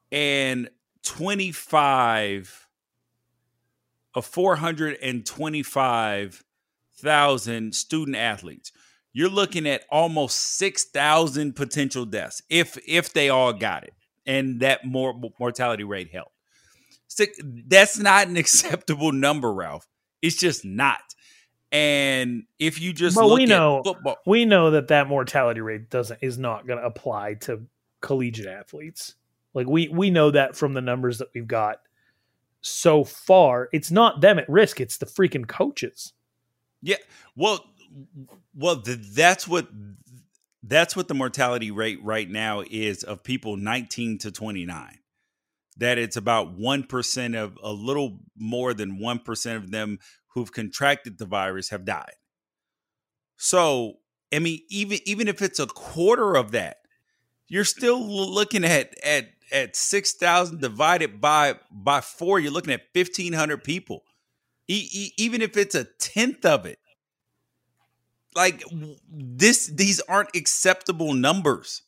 twenty-five of four hundred twenty-five thousand student athletes, you're looking at almost six thousand potential deaths if if they all got it and that more mortality rate held. That's not an acceptable number, Ralph. It's just not. And if you just but look we know, at football, we know that that mortality rate doesn't is not going to apply to collegiate athletes. Like we we know that from the numbers that we've got so far. It's not them at risk; it's the freaking coaches. Yeah, well, well, the, that's what that's what the mortality rate right now is of people nineteen to twenty-nine. That it's about one percent of a little more than one percent of them who've contracted the virus have died. So, I mean, even even if it's a quarter of that, you're still looking at at at six thousand divided by by four. You're looking at fifteen hundred people. E- e- even if it's a tenth of it, like this, these aren't acceptable numbers.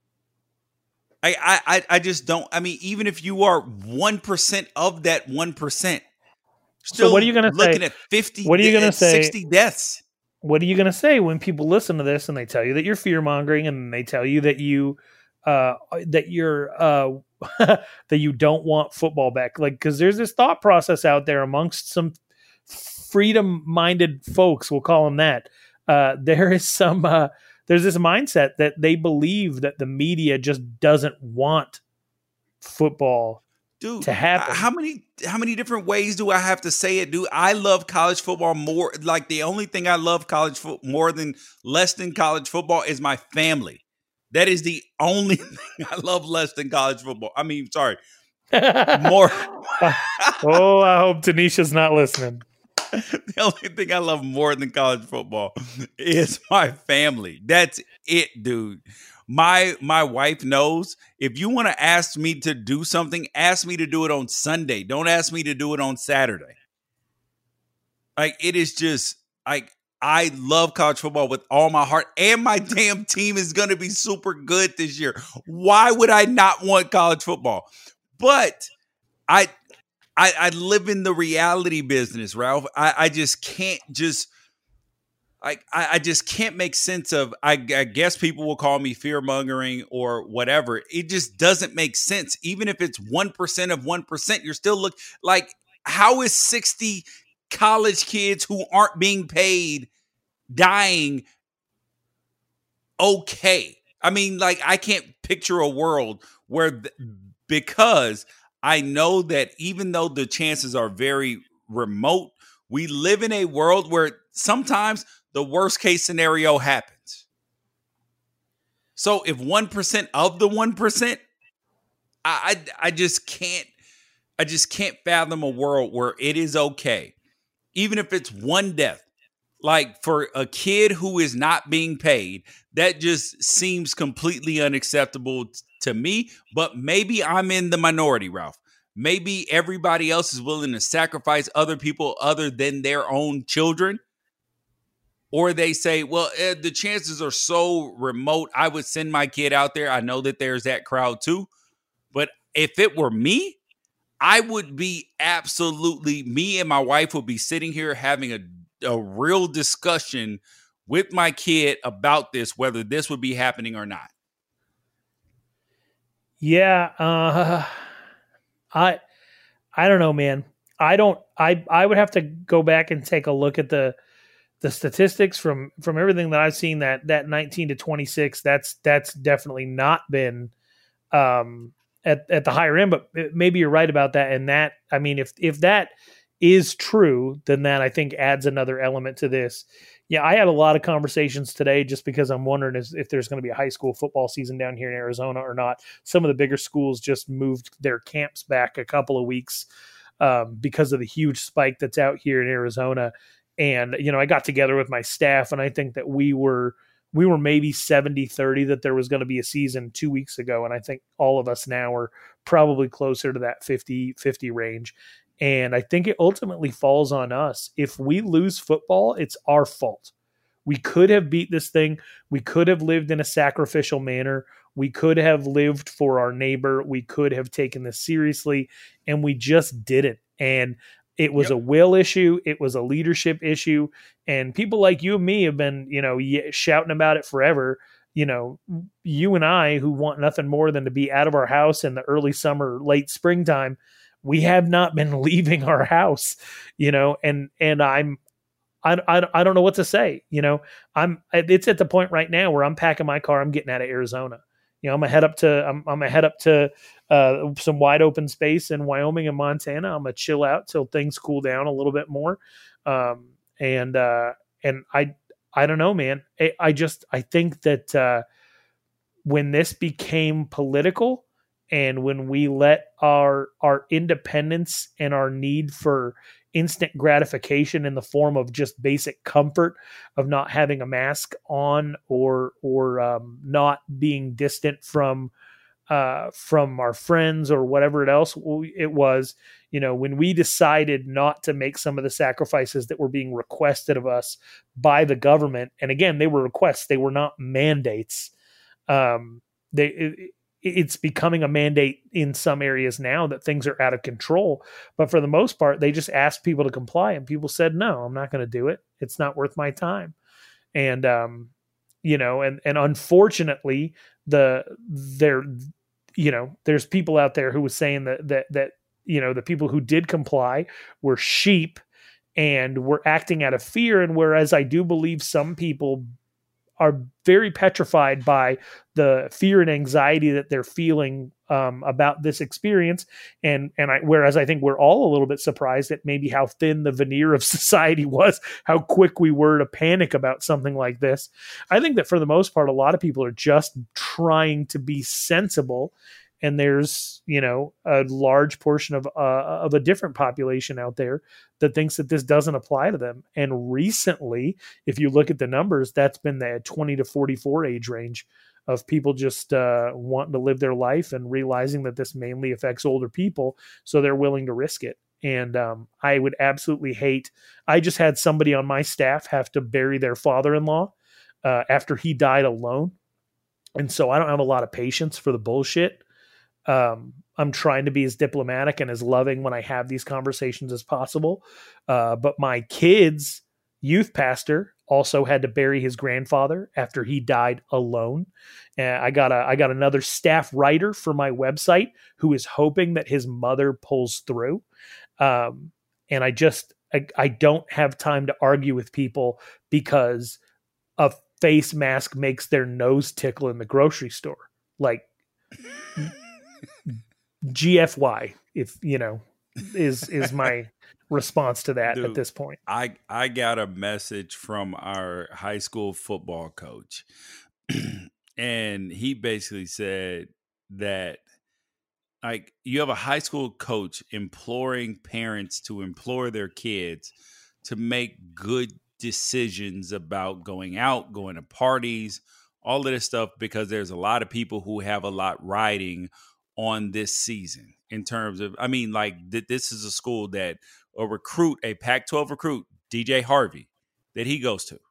I I I just don't. I mean, even if you are one percent of that one percent. Still so what are you going to say? Looking at fifty, what are you going to say? sixty deaths. What are you going to say when people listen to this and they tell you that you're fear mongering and they tell you that you uh, that you're uh, that you don't want football back? Like, because there's this thought process out there amongst some freedom-minded folks. We'll call them that. Uh, there is some. Uh, there's this mindset that they believe that the media just doesn't want football Dude, to happen. how many how many different ways do I have to say it, dude? I love college football more. Like the only thing I love college football more than less than college football is my family. That is the only thing I love less than college football. I mean, sorry, more. Oh, I hope Tanisha's not listening. The only thing I love more than college football is my family. That's it, dude. My my wife knows if you want to ask me to do something, ask me to do it on Sunday. Don't ask me to do it on Saturday. Like, it is just like, I love college football with all my heart, and my damn team is going to be super good this year. Why would I not want college football? But I I, I live in the reality business, Ralph. I, I just can't just like I, I just can't make sense of. I, I guess people will call me fear mongering or whatever. It just doesn't make sense. Even if it's one percent of one percent, you're still look like, how is sixty college kids who aren't being paid dying okay? I mean, like, I can't picture a world where th- because I know that even though the chances are very remote, we live in a world where sometimes the worst case scenario happens. So if one percent of the one percent, I, I I just can't I just can't fathom a world where it is okay, even if it's one death. Like, for a kid who is not being paid, that just seems completely unacceptable t- to me. But maybe I'm in the minority, Ralph. Maybe everybody else is willing to sacrifice other people other than their own children. Or they say, well, eh, the chances are so remote, I would send my kid out there. I know that there's that crowd too. But if it were me, I would be absolutely, me and my wife would be sitting here having a, a real discussion with my kid about this, whether this would be happening or not. Yeah. Uh, I, I don't know, man. I don't, I, I would have to go back and take a look at the, the statistics from, from everything that I've seen, that, that nineteen to twenty-six, that's, that's definitely not been, um, at, at the higher end, but maybe you're right about that. And that, I mean, if, if that is true, then that I think adds another element to this. Yeah. I had a lot of conversations today just because I'm wondering if, if there's going to be a high school football season down here in Arizona or not. Some of the bigger schools just moved their camps back a couple of weeks um, because of the huge spike that's out here in Arizona. And, you know, I got together with my staff and I think that we were, we were maybe seventy thirty that there was going to be a season two weeks ago. And I think all of us now are probably closer to that fifty fifty range. And I think it ultimately falls on us. If we lose football, it's our fault. We could have beat this thing. We could have lived in a sacrificial manner. We could have lived for our neighbor. We could have taken this seriously, and we just didn't. And it was yep. a will issue. It was a leadership issue. And people like you and me have been, you know, shouting about it forever. You know, you and I, who want nothing more than to be out of our house in the early summer, late springtime, we have not been leaving our house, you know, and, and I'm, I, I, I don't know what to say. You know, I'm, it's at the point right now where I'm packing my car. I'm getting out of Arizona. You know, I'm gonna head up to, I'm, I'm gonna head up to uh, some wide open space in Wyoming and Montana. I'm gonna chill out till things cool down a little bit more. Um, and, uh, and I, I don't know, man. I, I just, I think that uh, when this became political and when we let our, our independence and our need for instant gratification in the form of just basic comfort of not having a mask on or, or um, not being distant from, uh, from our friends or whatever else it was, you know, when we decided not to make some of the sacrifices that were being requested of us by the government. And again, they were requests, they were not mandates. Um, they, it, it's becoming a mandate in some areas now that things are out of control. But for the most part, they just asked people to comply and people said, no, I'm not going to do it. It's not worth my time. And, um, you know, and, and unfortunately the, there, you know, there's people out there who was saying that, that, that, you know, the people who did comply were sheep and were acting out of fear. And whereas I do believe some people are very petrified by the fear and anxiety that they're feeling um, about this experience. And, and I, whereas I think we're all a little bit surprised at maybe how thin the veneer of society was, how quick we were to panic about something like this. I think that for the most part, a lot of people are just trying to be sensible. And there's, you know, a large portion of, uh, of a different population out there that thinks that this doesn't apply to them. And recently, if you look at the numbers, that's been the twenty to forty-four age range of people just uh, wanting to live their life and realizing that this mainly affects older people. So they're willing to risk it. And um, I would absolutely hate, I just had somebody on my staff have to bury their father-in-law uh, after he died alone. And so I don't have a lot of patience for the bullshit. Um, I'm trying to be as diplomatic and as loving when I have these conversations as possible. Uh, but my kid's youth pastor also had to bury his grandfather after he died alone. And I got a, I got another staff writer for my website who is hoping that his mother pulls through. Um, and I just, I, I don't have time to argue with people because a face mask makes their nose tickle in the grocery store. Like, G F Y, if you know, is is my response to that. Dude, at this point. I I got a message from our high school football coach, and he basically said that, like, you have a high school coach imploring parents to implore their kids to make good decisions about going out, going to parties, all of this stuff, because there's a lot of people who have a lot riding on this season in terms of, I mean, like th- this is a school that a recruit, a Pac twelve recruit, D J Harvey, that he goes to,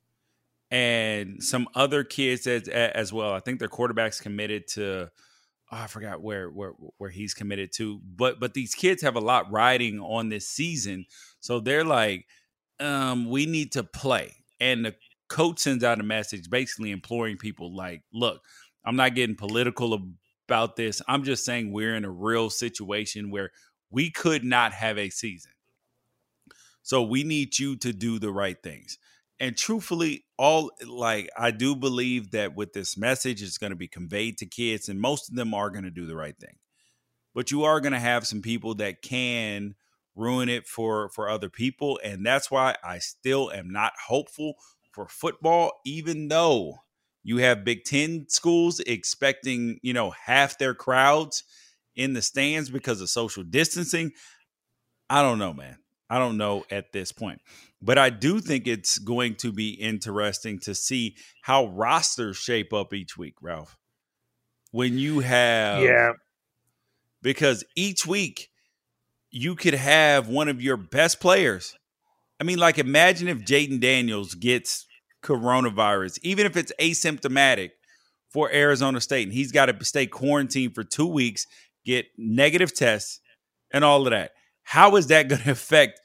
and some other kids as, as well. I think their quarterback's committed to, oh, I forgot where, where, where he's committed to, but, but these kids have a lot riding on this season. So they're like, um, we need to play. And the coach sends out a message basically imploring people like, look, I'm not getting political about this. I'm just saying we're in a real situation where we could not have a season. So we need you to do the right things. And truthfully, all like I do believe that with this message, it's going to be conveyed to kids, and most of them are going to do the right thing. But you are going to have some people that can ruin it for, for other people. And that's why I still am not hopeful for football, even though you have Big Ten schools expecting, you know, half their crowds in the stands because of social distancing. I don't know, man. I don't know at this point. But I do think it's going to be interesting to see how rosters shape up each week, Ralph. When you have... Yeah. Because each week you could have one of your best players. I mean, like, imagine if Jaden Daniels gets coronavirus, even if it's asymptomatic for Arizona State, and he's got to stay quarantined for two weeks, get negative tests and all of that. How is that going to affect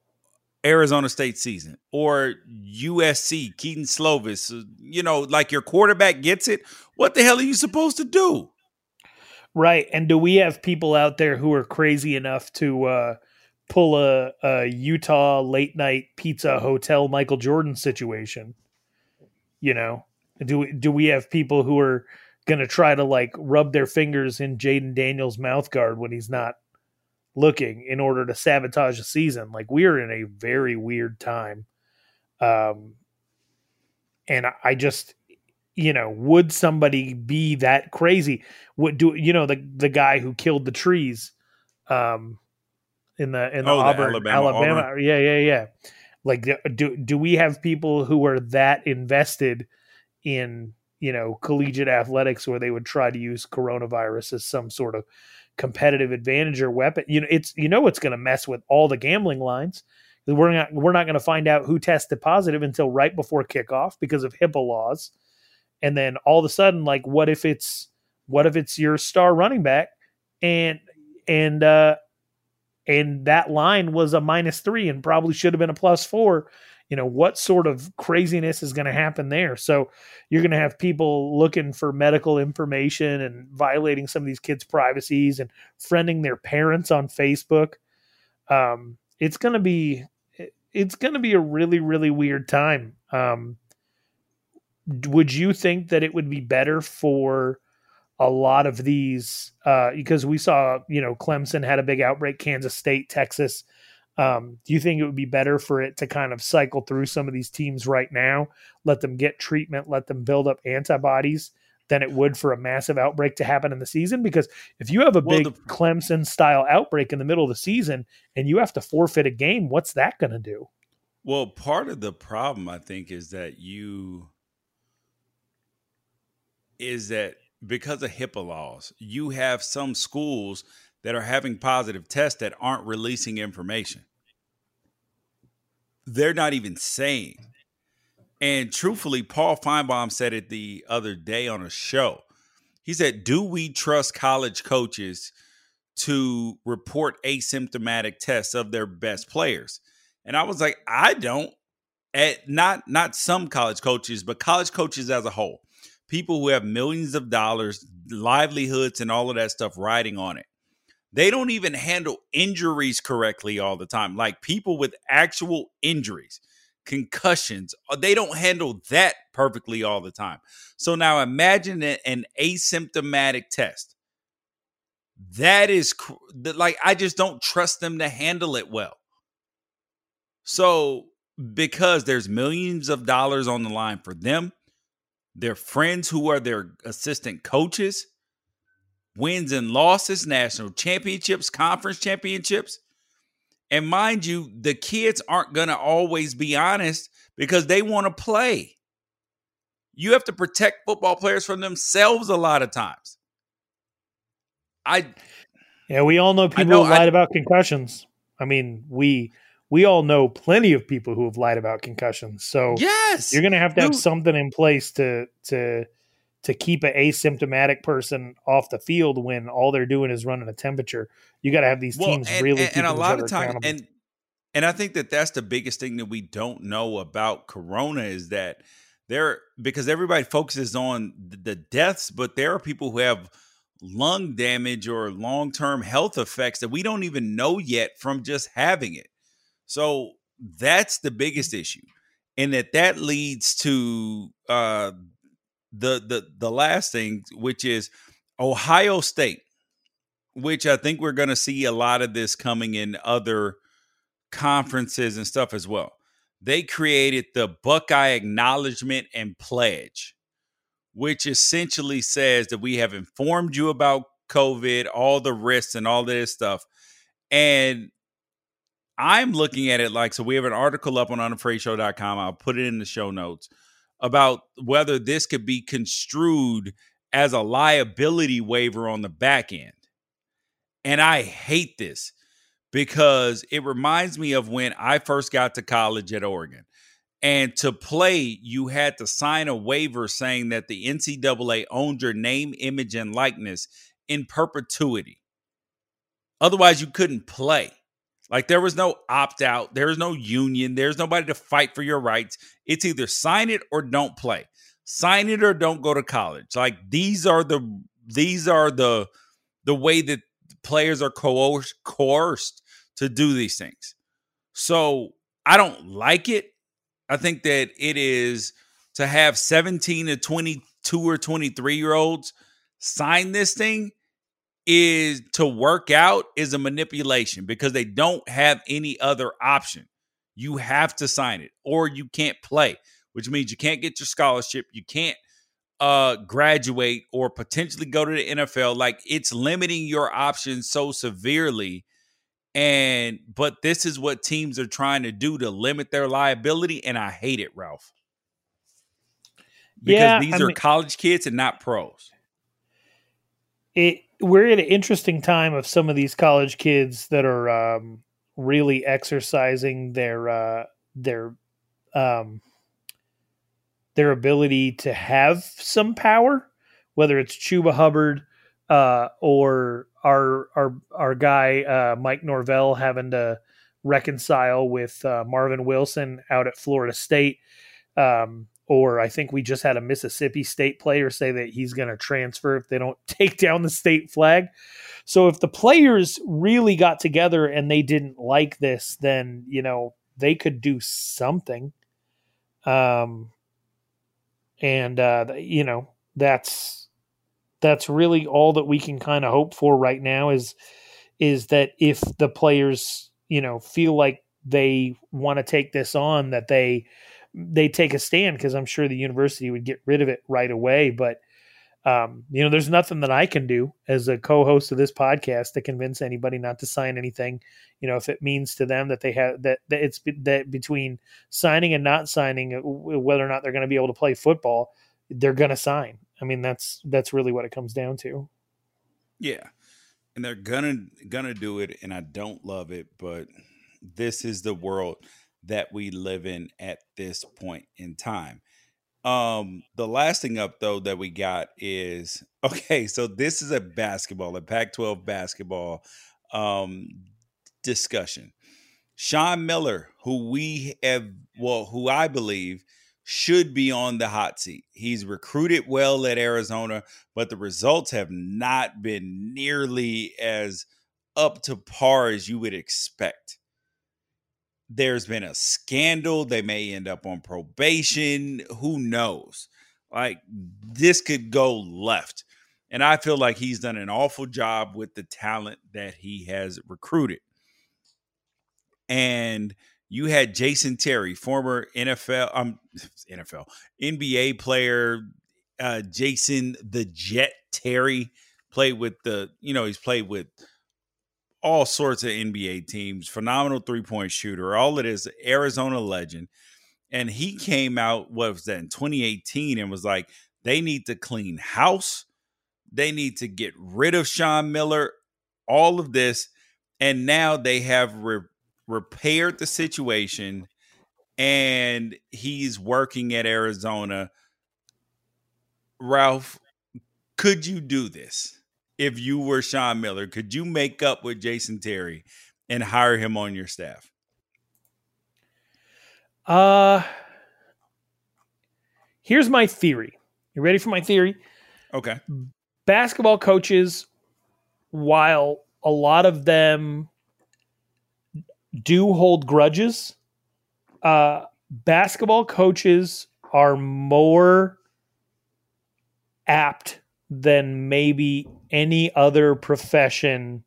Arizona State season or U S C, Keaton Slovis? You know, like your quarterback gets it. What the hell are you supposed to do? Right. And do we have people out there who are crazy enough to uh, pull a, a Utah late night pizza hotel Michael Jordan situation? You know, do we, do we have people who are going to try to like rub their fingers in Jaden Daniels' mouth guard when he's not looking in order to sabotage the season? Like, we are in a very weird time. Um, and I, I just, you know, would somebody be that crazy? Would do, you know, the, the guy who killed the trees, um, in the, in the oh, Auburn, the Alabama, Alabama. Auburn. Yeah. Yeah. Yeah. Like, do, do we have people who are that invested in, you know, collegiate athletics where they would try to use coronavirus as some sort of competitive advantage or weapon? You know, it's, you know, it's going to mess with all the gambling lines. We're not, we're not going to find out who tested positive until right before kickoff because of HIPAA laws. And then all of a sudden, like, what if it's, what if it's your star running back and, and, uh, and that line was a minus three and probably should have been a plus four? You know, what sort of craziness is going to happen there? So you're going to have people looking for medical information and violating some of these kids' privacies and friending their parents on Facebook. Um, it's going to be, it's going to be a really, really weird time. Um, would you think that it would be better for a lot of these, uh, because we saw, you know, Clemson had a big outbreak, Kansas State, Texas. Um, do you think it would be better for it to kind of cycle through some of these teams right now, let them get treatment, let them build up antibodies, than it would for a massive outbreak to happen in the season? Because if you have a well, big the, Clemson style outbreak in the middle of the season and you have to forfeit a game, what's that going to do? Well, part of the problem, I think, is that you is that because of HIPAA laws, you have some schools that are having positive tests that aren't releasing information. They're not even saying. And truthfully, Paul Feinbaum said it the other day on a show. He said, do we trust college coaches to report asymptomatic tests of their best players? And I was like, I don't. At not not some college coaches, but college coaches as a whole. People who have millions of dollars, livelihoods, and all of that stuff riding on it. They don't even handle injuries correctly all the time. Like people with actual injuries, concussions, they don't handle that perfectly all the time. So now imagine an asymptomatic test. That is like, I just don't trust them to handle it well. So because there's millions of dollars on the line for them, their friends who are their assistant coaches, wins and losses, national championships, conference championships. And mind you, the kids aren't going to always be honest because they want to play. You have to protect football players from themselves a lot of times. I Yeah, we all know people know, who lied I, about concussions. I mean, we we all know plenty of people who have lied about concussions. So yes, you're going to have to have Dude. something in place to to to keep an asymptomatic person off the field when all they're doing is running a temperature. You got to have these well, teams and, really and, and a lot of times, and and I think that that's the biggest thing that we don't know about Corona is that there, because everybody focuses on the deaths, but there are people who have lung damage or long-term health effects that we don't even know yet from just having it. So that's the biggest issue. And that that leads to uh, the, the, the last thing, which is Ohio State, which I think we're going to see a lot of this coming in other conferences and stuff as well. They created the Buckeye Acknowledgement and Pledge, which essentially says that we have informed you about COVID, all the risks and all this stuff. And I'm looking at it like, so we have an article up on unafraid show dot com. I'll put it in the show notes about whether this could be construed as a liability waiver on the back end. And I hate this because it reminds me of when I first got to college at Oregon. And to play, you had to sign a waiver saying that the N C double A owned your name, image, and likeness in perpetuity. Otherwise, you couldn't play. Like, there was no opt-out. There was no union. There's nobody to fight for your rights. It's either sign it or don't play. Sign it or don't go to college. Like, these are the these are the the way that players are coerced, coerced to do these things. So I don't like it. I think that it is to have seventeen to twenty-two or twenty-three year olds sign this thing is to work out is a manipulation because they don't have any other option. You have to sign it or you can't play, which means you can't get your scholarship. You can't uh, graduate or potentially go to the N F L. Like, it's limiting your options so severely. And but this is what teams are trying to do to limit their liability, and I hate it, Ralph. Because yeah, these I are mean, college kids and not pros. It we're at an interesting time of some of these college kids that are um, really exercising their uh, their um, their ability to have some power, whether it's Chuba Hubbard uh, or our our our guy uh, Mike Norvell having to reconcile with uh, Marvin Wilson out at Florida State. Um, or I think we just had a Mississippi State player say that he's going to transfer if they don't take down the state flag. So if the players really got together and they didn't like this, then, you know, they could do something. Um, And, uh, you know, that's, that's really all that we can kind of hope for right now is, is that if the players, you know, feel like they want to take this on, that they, they take a stand, 'cause I'm sure the university would get rid of it right away. But, um, you know, there's nothing that I can do as a co-host of this podcast to convince anybody not to sign anything. You know, if it means to them that they have that, that it's that between signing and not signing, whether or not they're going to be able to play football, they're going to sign. I mean, that's, that's really what it comes down to. Yeah. And they're gonna gonna do it, and I don't love it, but this is the world that we live in at this point in time. Um, the last thing up though that we got is okay. So this is a basketball, a Pac twelve basketball um, discussion. Sean Miller, who we have, well, who I believe should be on the hot seat. He's recruited well at Arizona, but the results have not been nearly as up to par as you would expect. There's been a scandal. They may end up on probation. Who knows? Like, this could go left. And I feel like he's done an awful job with the talent that he has recruited. And you had Jason Terry, former N F L, um, N F L, N B A player, uh, Jason the Jet Terry, played with the, you know, he's played with all sorts of N B A teams, phenomenal three-point shooter, all it is, Arizona legend. And he came out, what was that, in twenty eighteen, and was like, they need to clean house. They need to get rid of Sean Miller, all of this. And now they have re- repaired the situation, and he's working at Arizona. Ralph, could you do this? If you were Sean Miller, could you make up with Jason Terry and hire him on your staff? Uh, here's my theory. You ready for my theory? Okay. Basketball coaches, while a lot of them do hold grudges, uh, basketball coaches are more apt than maybe any other profession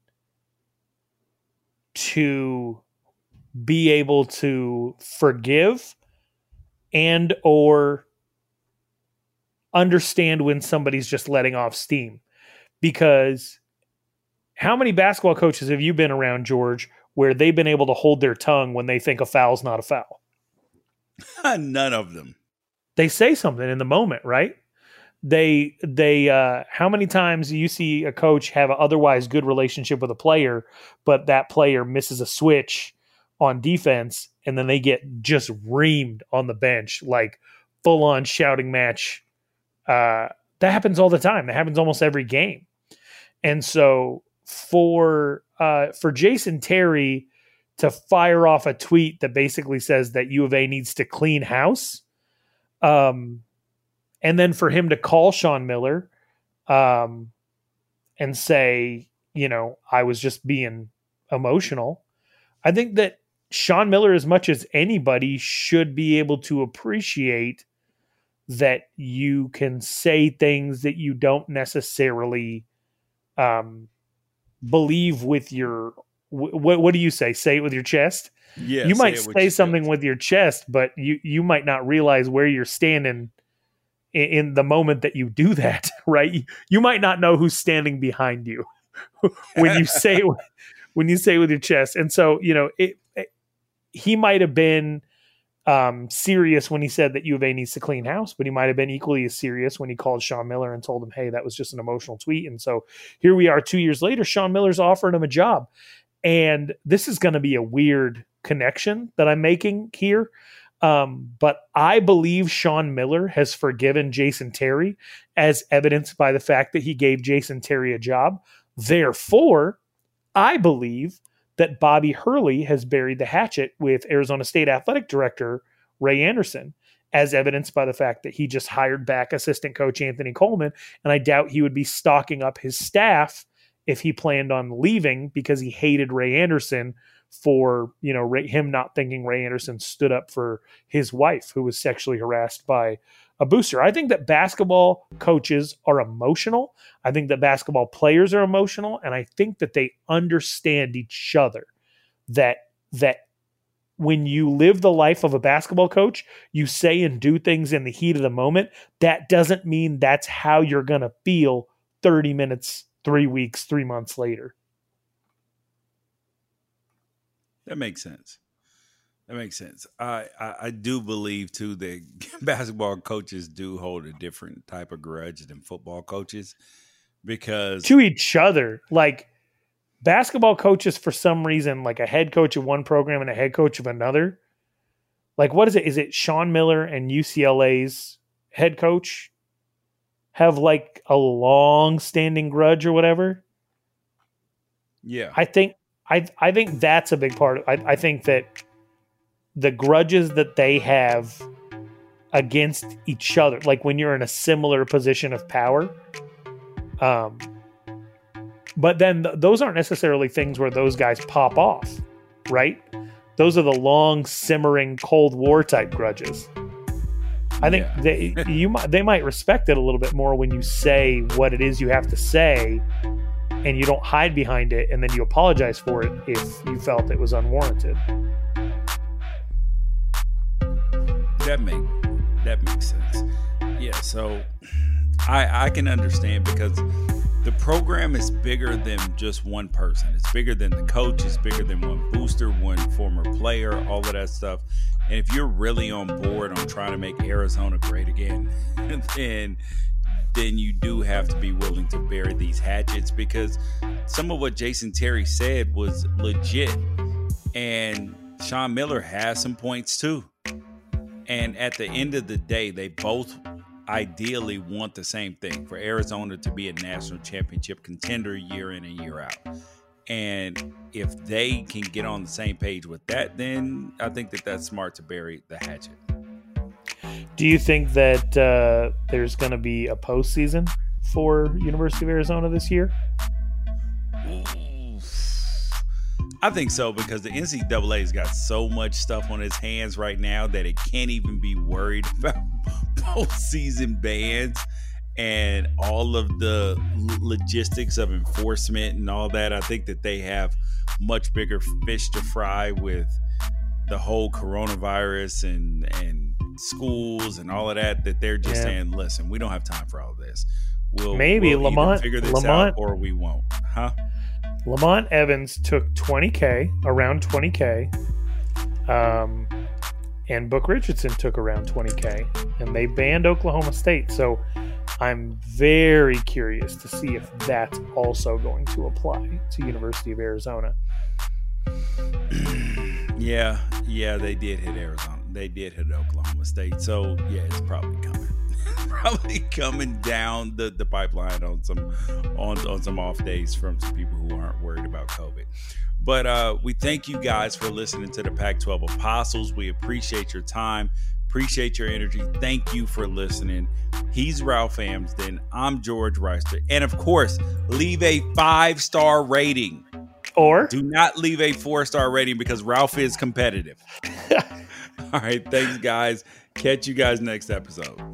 to be able to forgive and or understand when somebody's just letting off steam. Because how many basketball coaches have you been around, George, where they've been able to hold their tongue when they think a foul's not a foul? None of them. They say something in the moment, right? They, they, uh, how many times do you see a coach have an otherwise good relationship with a player, but that player misses a switch on defense and then they get just reamed on the bench, like full on shouting match? Uh, that happens all the time. That happens almost every game. And so for, uh, for Jason Terry to fire off a tweet that basically says that U of A needs to clean house, um, and then for him to call Sean Miller um, and say, you know, I was just being emotional. I think that Sean Miller, as much as anybody, should be able to appreciate that you can say things that you don't necessarily um, believe with your, what, what do you say? Say it with your chest? Yeah, you might say, say something with your chest, but you, you might not realize where you're standing in the moment that you do that, right? You might not know who's standing behind you when you say, when you say with your chest. And so, you know, it, it, he might have been um, serious when he said that U of A needs to clean house, but he might have been equally as serious when he called Sean Miller and told him, hey, that was just an emotional tweet. And so here we are two years later, Sean Miller's offering him a job. And this is going to be a weird connection that I'm making here. Um, but I believe Sean Miller has forgiven Jason Terry, as evidenced by the fact that he gave Jason Terry a job. Therefore, I believe that Bobby Hurley has buried the hatchet with Arizona State Athletic Director Ray Anderson, as evidenced by the fact that he just hired back assistant coach Anthony Coleman. And I doubt he would be stocking up his staff if he planned on leaving because he hated Ray Anderson for, you know, Ray, him not thinking Ray Anderson stood up for his wife who was sexually harassed by a booster. I think that basketball coaches are emotional. I think that basketball players are emotional, and I think that they understand each other. That that when you live the life of a basketball coach, you say and do things in the heat of the moment. That doesn't mean that's how you're going to feel thirty minutes, three weeks, three months later. That makes sense. That makes sense. I, I, I do believe, too, that basketball coaches do hold a different type of grudge than football coaches because... To each other. Like, basketball coaches, for some reason, like a head coach of one program and a head coach of another. Like, what is it? Is it Sean Miller and U C L A's head coach have, like, a long-standing grudge or whatever? Yeah. I think I I think that's a big part of I, I think that the grudges that they have against each other, like when you're in a similar position of power, um, but then th- those aren't necessarily things where those guys pop off, right? Those are the long, simmering Cold War type grudges. I think yeah. they you might they might respect it a little bit more when you say what it is you have to say, and you don't hide behind it, and then you apologize for it if you felt it was unwarranted. That make that makes sense. Yeah, so I I can understand because the program is bigger than just one person. It's bigger than the coach. It's bigger than one booster, one former player, all of that stuff. And if you're really on board on trying to make Arizona great again, then then you do have to be willing to bury these hatchets because some of what Jason Terry said was legit. And Sean Miller has some points too. And at the end of the day, they both ideally want the same thing, for Arizona to be a national championship contender year in and year out. And if they can get on the same page with that, then I think that that's smart to bury the hatchet. Do you think that uh, there's going to be a postseason for University of Arizona this year? I think so, because the N C double A's got so much stuff on its hands right now that it can't even be worried about postseason bans and all of the logistics of enforcement and all that. I think that they have much bigger fish to fry with the whole coronavirus and and schools and all of that, that they're just yeah. saying, listen, we don't have time for all of this. We'll maybe we'll Lamont figure this Lamont, out or we won't. Huh? Lamont Evans took twenty K, around twenty K. Um, and Book Richardson took around twenty K. And they banned Oklahoma State. So I'm very curious to see if that's also going to apply to University of Arizona. Yeah, yeah, they did hit Arizona. They did hit Oklahoma State. So, yeah, it's probably coming. probably coming down the, the pipeline on some on, on some off days from some people who aren't worried about COVID. But uh, we thank you guys for listening to the Pac twelve Apostles. We appreciate your time. Appreciate your energy. Thank you for listening. He's Ralph Amsden. I'm George Reister. And, of course, leave a five-star rating. Or do not leave a four-star rating because Ralph is competitive. All right. Thanks, guys. Catch you guys next episode.